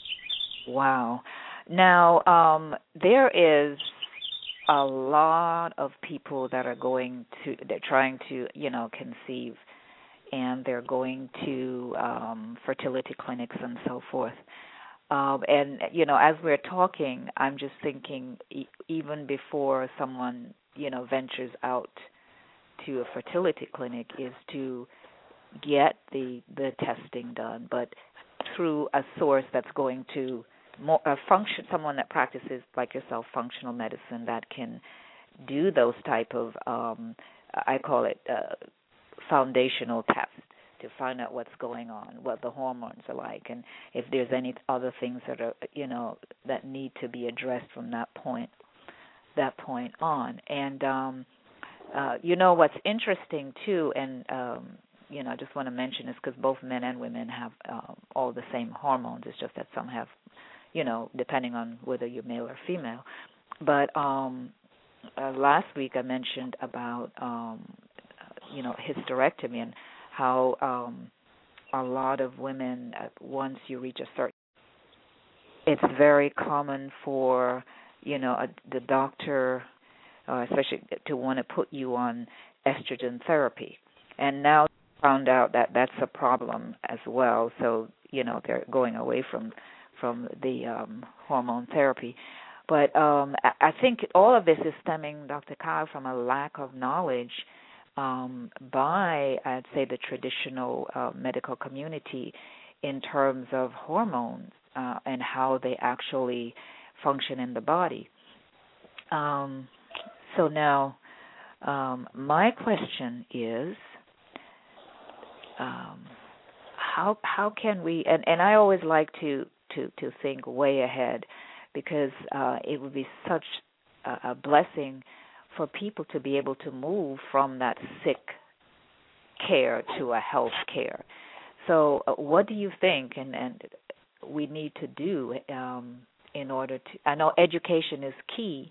Wow. Now, um, there is a lot of people that are going to, they're trying to, you know, conceive, and they're going to um, fertility clinics and so forth. Um, and, you know, as we're talking, I'm just thinking e- even before someone, you know, ventures out to a fertility clinic is to get the the testing done, but through a source that's going to more, uh, function, someone that practices, like yourself, functional medicine that can do those type of, um, I call it uh, foundational tests to find out what's going on, what the hormones are like, and if there's any other things that are, you know, that need to be addressed from that point, that point on. And, um, uh, you know, what's interesting, too, and, um, you know, I just want to mention this because both men and women have um, all the same hormones. It's just that some have, you know, depending on whether you're male or female. But um, uh, last week I mentioned about, um, you know, hysterectomy and how um, a lot of women, uh, once you reach a certain, it's very common for, you know, a, the doctor, uh, especially to want to put you on estrogen therapy. And now found out that that's a problem as well. So, you know, they're going away from from the um, hormone therapy. But um, I think all of this is stemming, Doctor Kyle, from a lack of knowledge um, by, I'd say, the traditional uh, medical community in terms of hormones. uh, and how they actually function in the body. Um, so now, um, my question is, um, how how can we? And, and I always like to, to, to think way ahead, because uh, it would be such a, a blessing for people to be able to move from that sick care to a health care. So, uh, what do you think? And, and we need to do um, in order to. I know education is key.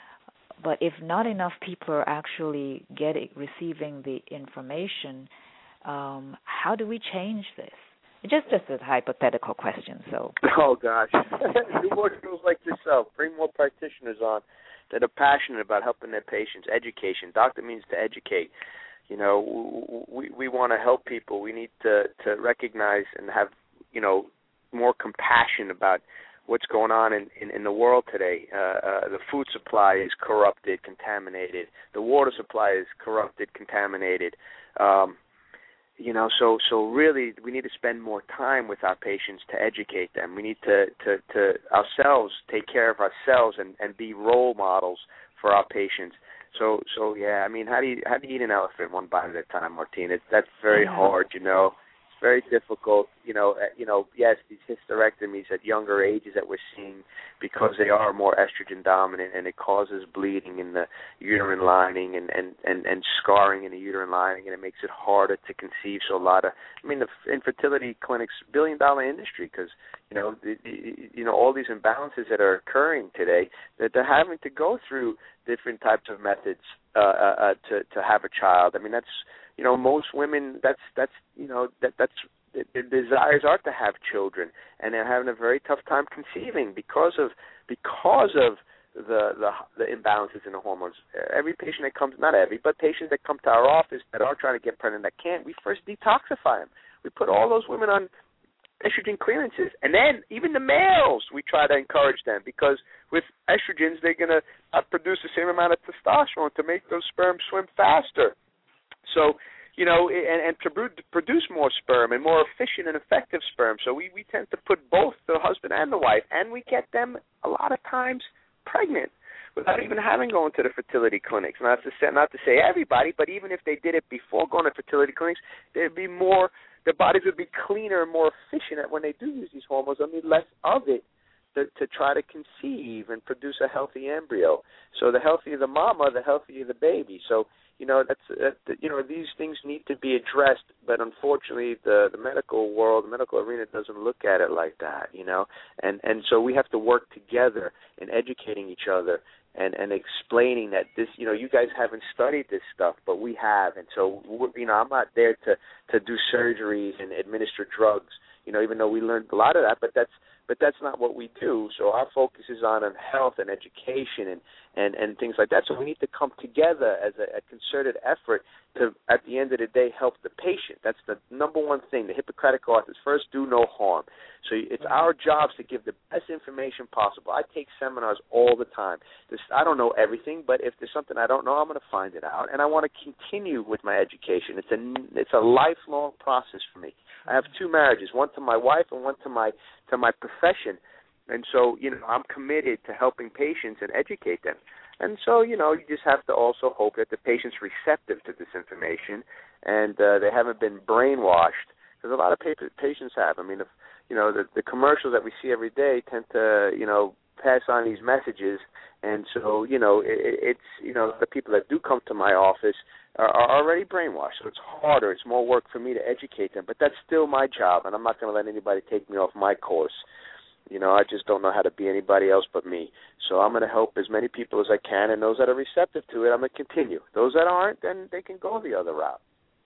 But if not enough people are actually getting, receiving the information, um, how do we change this? Just, just a hypothetical question. So. Oh gosh, do more tools like yourself. Bring more practitioners on that are passionate about helping their patients. Education. Doctor means to educate. You know, we we want to help people. We need to to recognize and have, you know, more compassion about what's going on in, in, in the world today. Uh, uh, the food supply is corrupted, contaminated. The water supply is corrupted, contaminated. Um, you know, so so really we need to spend more time with our patients to educate them. We need to, to, to ourselves take care of ourselves and, and be role models for our patients. So so yeah, I mean, how do you how do you eat an elephant one bite at a time, Martina? It's, that's very yeah. hard, you know. Very difficult, you know. You know, yes, these hysterectomies at younger ages that we're seeing because they are more estrogen dominant, and it causes bleeding in the uterine lining and, and, and, and scarring in the uterine lining, and it makes it harder to conceive. So a lot of, I mean, the infertility clinics, billion dollar industry, because you know, the, the, you know, all these imbalances that are occurring today, that they're having to go through different types of methods uh, uh, to to have a child. I mean, that's. You know, most women, that's, that's you know, that that's their desires are to have children, and they're having a very tough time conceiving because of because of the, the the imbalances in the hormones. Every patient that comes, not every, but patients that come to our office that are trying to get pregnant that can't, we first detoxify them. We put all those women on estrogen clearances, and then even the males, we try to encourage them, because with estrogens, they're going to uh, produce the same amount of testosterone to make those sperms swim faster. So, you know, and, and to produce more sperm and more efficient and effective sperm. So we, we tend to put both the husband and the wife, and we get them a lot of times pregnant without even having gone to the fertility clinics. Not to say, not to say everybody, but even if they did it before going to fertility clinics, there'd be more, their bodies would be cleaner and more efficient when they do use these hormones. I mean, less of it to, to try to conceive and produce a healthy embryo. So the healthier the mama, the healthier the baby. So, you know, that's uh, you know, these things need to be addressed, but unfortunately, the the medical world, the medical arena doesn't look at it like that, you know, and and so we have to work together in educating each other and and explaining that this, you know, you guys haven't studied this stuff, but we have, and so we're, you know, I'm not there to to do surgeries and administer drugs, you know, even though we learned a lot of that, but that's but that's not what we do. So our focus is on health and education and, and, and things like that. So we need to come together as a, a concerted effort to, at the end of the day, help the patient. That's the number one thing. The Hippocratic Oath is first, do no harm. So it's our jobs to give the best information possible. I take seminars all the time. This, I don't know everything, but if there's something I don't know, I'm going to find it out, and I want to continue with my education. It's a, it's a lifelong process for me. I have two marriages, one to my wife and one to my to my profession. And so, you know, I'm committed to helping patients and educate them. And so, you know, you just have to also hope that the patient's receptive to this information and uh, they haven't been brainwashed, because a lot of patients have. I mean, if, you know, the, the commercials that we see every day tend to, you know, pass on these messages. And so, you know, it, it's, you know, the people that do come to my office are, are already brainwashed. So it's harder. It's more work for me to educate them. But that's still my job, and I'm not going to let anybody take me off my course. You know, I just don't know how to be anybody else but me. So I'm going to help as many people as I can, and those that are receptive to it, I'm going to continue. Those that aren't, then they can go the other route.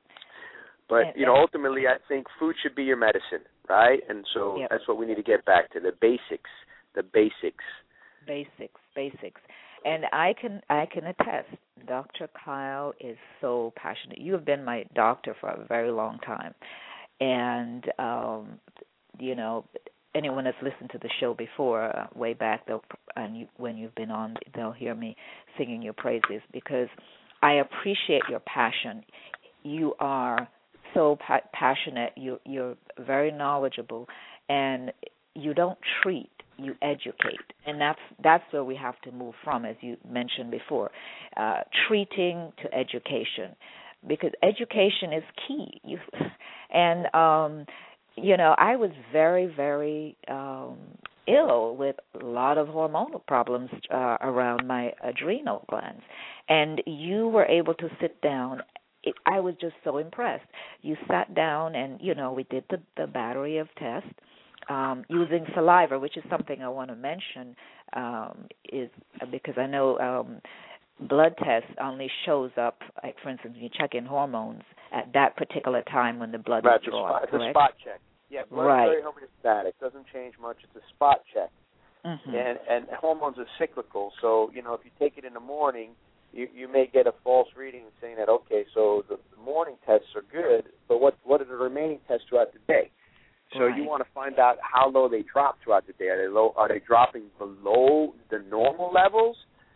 But, you know, ultimately I think food should be your medicine, right? And so yep. that's what we need to get back to, the basics, the basics. Basics, basics. And I can I can attest, Doctor Kyle is so passionate. You have been my doctor for a very long time. And, um, you know, anyone that's listened to the show before, uh, way back, they'll, and you, when you've been on, they'll hear me singing your praises, because I appreciate your passion. You are so pa- passionate. You, you're very knowledgeable, and you don't treat, you educate, and that's that's where we have to move from, as you mentioned before, uh, treating to education, because education is key. You, and um, you know, I was very, very um, ill with a lot of hormonal problems uh, around my adrenal glands, and you were able to sit down. It, I was just so impressed. You sat down, and you know, we did the, the battery of tests. Um, using saliva, which is something I want to mention, um, is because I know um, blood tests only shows up, like for instance, when you check in hormones at that particular time when the blood right, is drawn. Spot, it's correct? a spot check. Yeah, blood right. is very homeostatic. Doesn't change much. It's a spot check. Mm-hmm. And and hormones are cyclical. So you know, if you take it in the morning, you you may get a false reading saying that okay, so the morning tests are good, but what what are the remaining tests throughout the day? So right. you want to find out how low they drop throughout the day. Are they low? Are they dropping below the normal levels,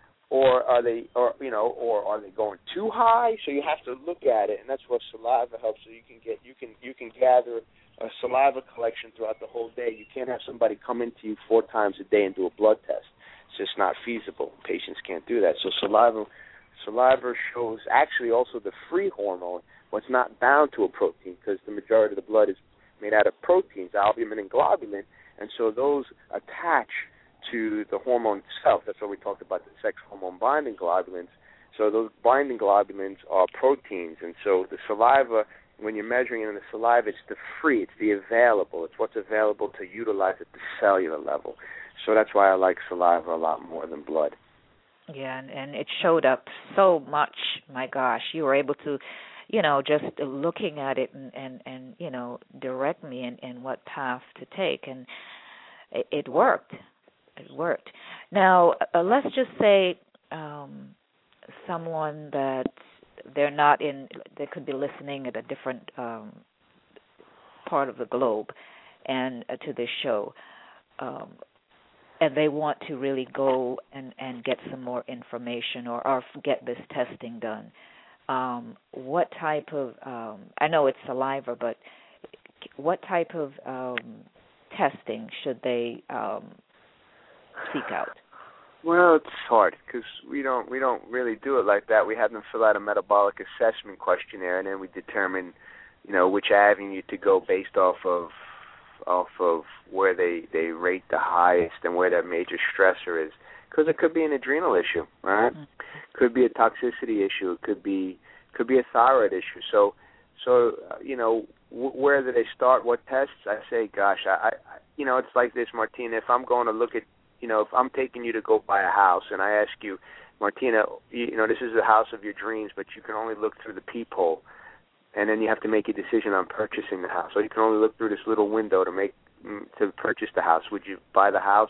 or are they, or you know, or are they going too high? So you have to look at it, and that's where saliva helps. So you can get, you can, you can gather a saliva collection throughout the whole day. You can't have somebody come into you four times a day and do a blood test. It's just not feasible. Patients can't do that. So saliva, saliva shows actually also the free hormone, what's not bound to a protein, because the majority of the blood is made out of proteins, albumin and globulin, and so those attach to the hormone itself. That's why we talked about the sex hormone binding globulins. So those binding globulins are proteins, and so the saliva, when you're measuring it in the saliva, it's the free, it's the available, it's what's available to utilize at the cellular level. So that's why I like saliva a lot more than blood. Yeah, and, and it showed up so much. My gosh, you were able to, you know, just looking at it and, and, and you know, direct me in, in what path to take. And it, it worked. It worked. Now, uh, let's just say um, someone that they're not in, they could be listening at a different um, part of the globe and uh, to this show, um, and they want to really go and, and get some more information or, or get this testing done. Um, what type of, um, I know it's saliva, but what type of um, testing should they um, seek out? Well, it's hard because we don't we don't really do it like that. We have them fill out a metabolic assessment questionnaire, and then we determine, you know, which avenue to go based off of off of where they, they rate the highest and where their major stressor is. Because it could be an adrenal issue, right? Mm-hmm. Could be a toxicity issue. It could be could be a thyroid issue. So, so uh, you know, w- where do they start? What tests? I say, gosh, I, I, you know, it's like this, Martina. If I'm going to look at, you know, if I'm taking you to go buy a house, and I ask you, Martina, you, you know, this is the house of your dreams, but you can only look through the peephole, and then you have to make a decision on purchasing the house. So you can only look through this little window to make to purchase the house. Would you buy the house?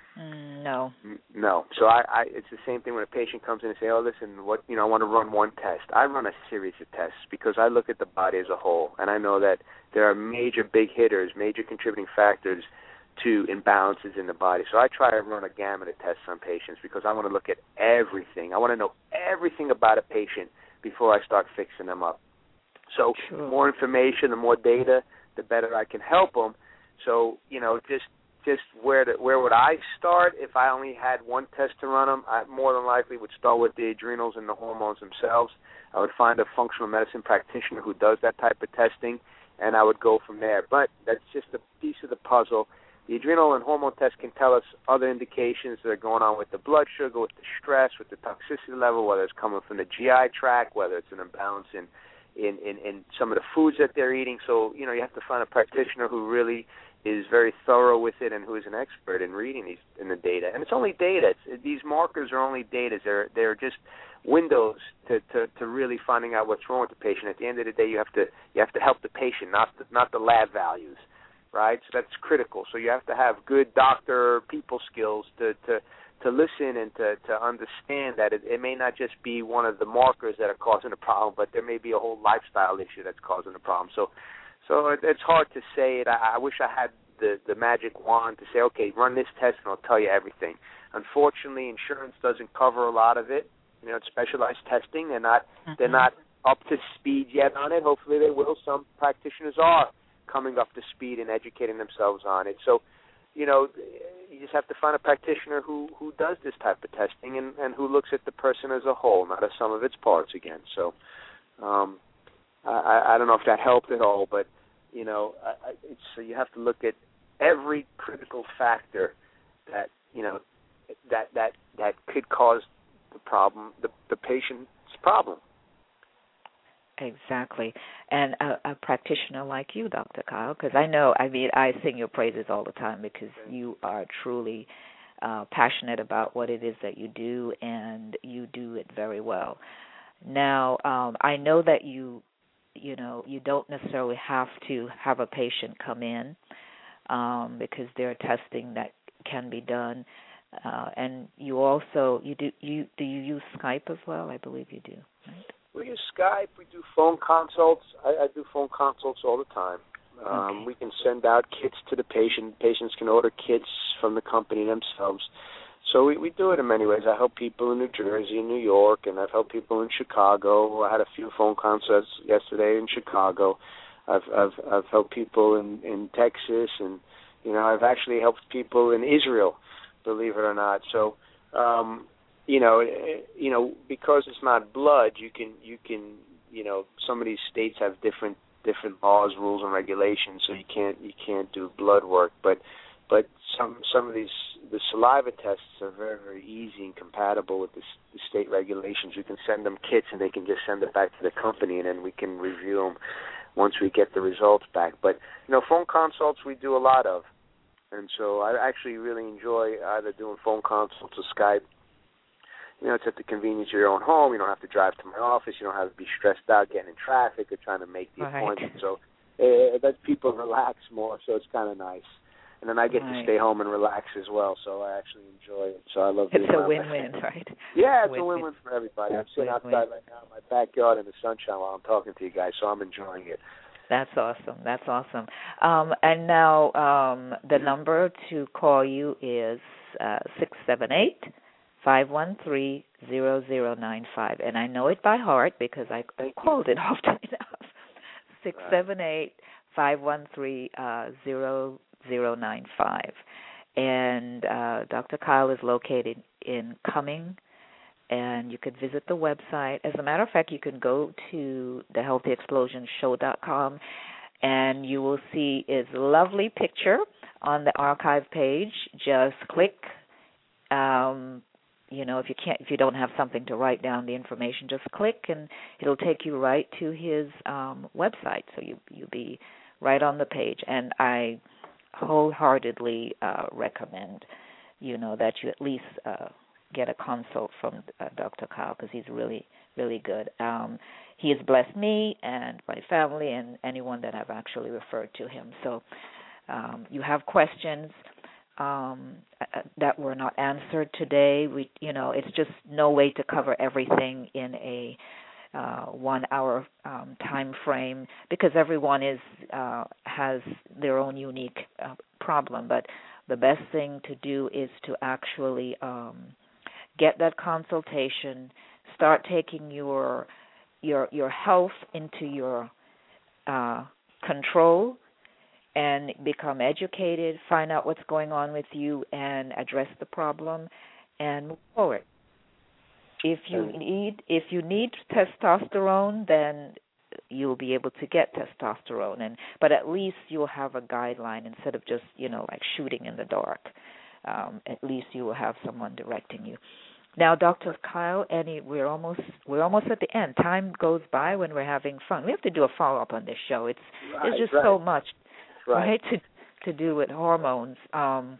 Mm, no. No. So I, I, it's the same thing when a patient comes in and say, oh, listen, what, you know, I want to run one test. I run a series of tests because I look at the body as a whole, and I know that there are major big hitters, major contributing factors to imbalances in the body. So I try to run a gamut of tests on patients because I want to look at everything. I want to know everything about a patient before I start fixing them up. So sure. The more information, the more data, the better I can help them. So, you know, just just where to, where would I start if I only had one test to run them? I more than likely would start with the adrenals and the hormones themselves. I would find a functional medicine practitioner who does that type of testing, and I would go from there. But that's just a piece of the puzzle. The adrenal and hormone test can tell us other indications that are going on with the blood sugar, with the stress, with the toxicity level, whether it's coming from the G I tract, whether it's an imbalance in In, in, in some of the foods that they're eating. So, you know, you have to find a practitioner who really is very thorough with it and who is an expert in reading these in the data. And it's only data. It's, these markers are only data. They're they're just windows to, to, to really finding out what's wrong with the patient. At the end of the day, you have to you have to help the patient, not the, not the lab values, right? So that's critical. So you have to have good doctor people skills to to to listen and to, to understand that it, it may not just be one of the markers that are causing the problem, but there may be a whole lifestyle issue that's causing the problem. So so it, it's hard to say it. I, I wish I had the, the magic wand to say, okay, run this test and I'll tell you everything. Unfortunately, insurance doesn't cover a lot of it. You know, it's specialized testing. They're not, mm-hmm. they're not up to speed yet on it. Hopefully they will. Some practitioners are coming up to speed and educating themselves on it. So, you know, you just have to find a practitioner who, who does this type of testing and, and who looks at the person as a whole, not as some of its parts again. So um, I, I don't know if that helped at all, but, you know, I, it's, so you have to look at every critical factor that, you know, that that, that could cause the problem, the, the patient's problem. Exactly. And a, a practitioner like you, Doctor Kyle, because I know, I mean, I sing your praises all the time because you are truly uh, passionate about what it is that you do, and you do it very well. Now, um, I know that you, you know, you don't necessarily have to have a patient come in um, because there are testing that can be done. Uh, and you also, you do, you do you use Skype as well? I believe you do, right? We use Skype. We do phone consults. I, I do phone consults all the time. Um, okay. We can send out kits to the patient. Patients can order kits from the company themselves. So we, we do it in many ways. I help people in New Jersey and New York, and I've helped people in Chicago. I had a few phone consults yesterday in Chicago. I've I've, I've helped people in, in Texas, and you know I've actually helped people in Israel, believe it or not. So. Um, You know, you know, because it's not blood, you can, you can, you know, some of these states have different, different laws, rules, and regulations, so you can't, you can't do blood work. But, but some, some of these, the saliva tests are very, very easy and compatible with the, the state regulations. We can send them kits, and they can just send it back to the company, and then we can review them once we get the results back. But you know, phone consults we do a lot of, and so I actually really enjoy either doing phone consults or Skype. You know, it's at the convenience of your own home. You don't have to drive to my office. You don't have to be stressed out getting in traffic or trying to make the right. appointment. So it lets people relax more, so it's kind of nice. And then I get right. to stay home and relax as well, so I actually enjoy it. So I love It's doing a win-win, my right? Yeah, it's win-win. a win-win for everybody. I'm sitting win-win. outside right now in my backyard in the sunshine while I'm talking to you guys, so I'm enjoying it. That's awesome. That's awesome. Um, and now um, the number to call you is uh, six seven eight, five one three, zero zero nine five. And I know it by heart because I Thank called you. it often enough. six seven eight, five one three, zero zero nine five. And uh, Doctor Kyle is located in Cumming, and you could visit the website. As a matter of fact, you can go to the healthy explosion show dot com, and you will see his lovely picture on the archive page. Just click, um, you know, if you can't, if you don't have something to write down the information, just click, and it'll take you right to his um, website. So you you'll be right on the page, and I wholeheartedly uh, recommend, you know, that you at least uh, get a consult from uh, Doctor Kyle, because he's really, really good. Um, he has blessed me and my family and anyone that I've actually referred to him. So um, you have questions um, that were not answered today. We, you know, it's just no way to cover everything in a uh, one-hour um, time frame, because everyone is uh, has their own unique uh, problem. But the best thing to do is to actually um, get that consultation, start taking your your your health into your uh, control, and become educated, find out what's going on with you, and address the problem, and move forward. If you need if you need testosterone, then you'll be able to get testosterone, and but at least you'll have a guideline instead of just, you know, like shooting in the dark. Um, at least you will have someone directing you. Now, Doctor Kyle, any we're almost we're almost at the end. Time goes by when we're having fun. We have to do a follow up on this show. It's right, it's just right. so much, right. right, to to do with hormones. Um,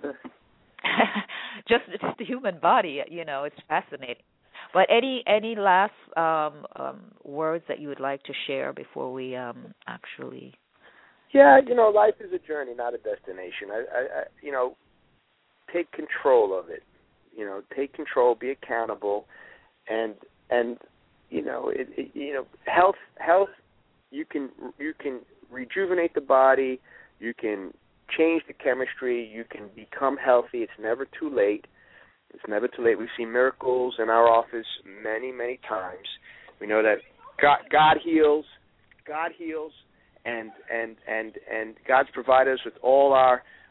just the human body, you know, it's fascinating. But any any last um, um, words that you would like to share before we um, actually? Yeah, you know, life is a journey, not a destination. I, I, I, you know, take control of it. You know, take control, be accountable, and and you know, it, it, you know, health health. You can you can rejuvenate the body. You can change the chemistry. You can become healthy. It's never too late. It's never too late. We've seen miracles in our office many, many times. We know that God, God heals, God heals, and and and and God's provided us with all our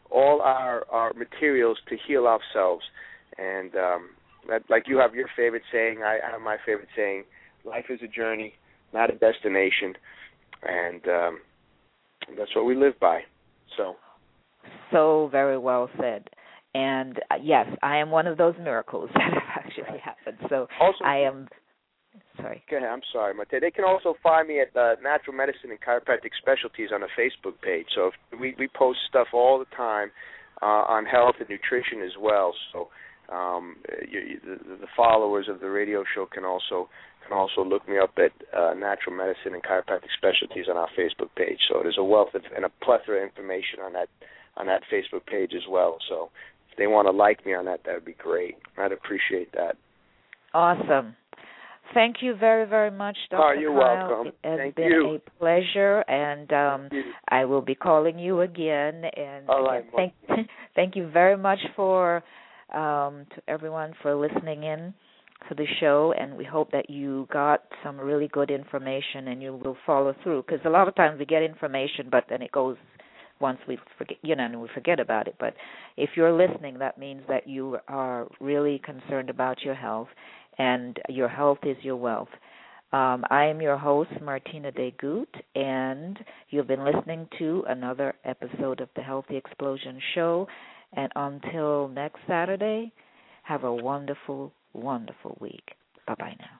all our, our materials to heal ourselves. And um, that, like you have your favorite saying, I, I have my favorite saying, life is a journey, not a destination. And um, that's what we live by. So, so very well said. And uh, yes, I am one of those miracles that have actually happened. So also, I am. Sorry. Go ahead. I'm sorry, Mate. They can also find me at uh, Natural Medicine and Chiropractic Specialties on the Facebook page. So if we we post stuff all the time uh, on health and nutrition as well. So um, you, you, the, the followers of the radio show can also can also look me up at uh, Natural Medicine and Chiropractic Specialties on our Facebook page. So there's a wealth of, and a plethora of information on that on that Facebook page as well. So if they want to like me on that, that would be great. I'd appreciate that. Awesome. Thank you very, very much, Doctor Oh, you're Kyle. welcome. It has Thank been you. a pleasure, and um, I will be calling you again. And All right, again, thank, thank you very much for um, to everyone for listening in to the show, and we hope that you got some really good information and you will follow through. Because a lot of times we get information, but then it goes once we forget, you know, and we forget about it. But if you're listening, that means that you are really concerned about your health. And your health is your wealth. Um, I am your host, Martina DeGoot, and you've been listening to another episode of the Healthy Explosion Show. And until next Saturday, have a wonderful, wonderful week. Bye-bye now.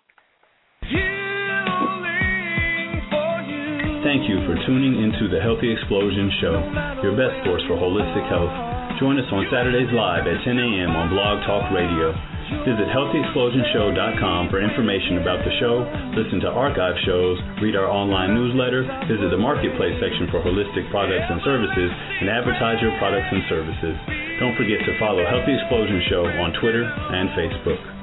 Thank you for tuning into the Healthy Explosion Show, your best source for holistic health. Join us on Saturdays live at ten a.m. on Blog Talk Radio. Visit healthy explosion show dot com for information about the show, listen to archive shows, read our online newsletter, visit the marketplace section for holistic products and services, and advertise your products and services. Don't forget to follow Healthy Explosion Show on Twitter and Facebook.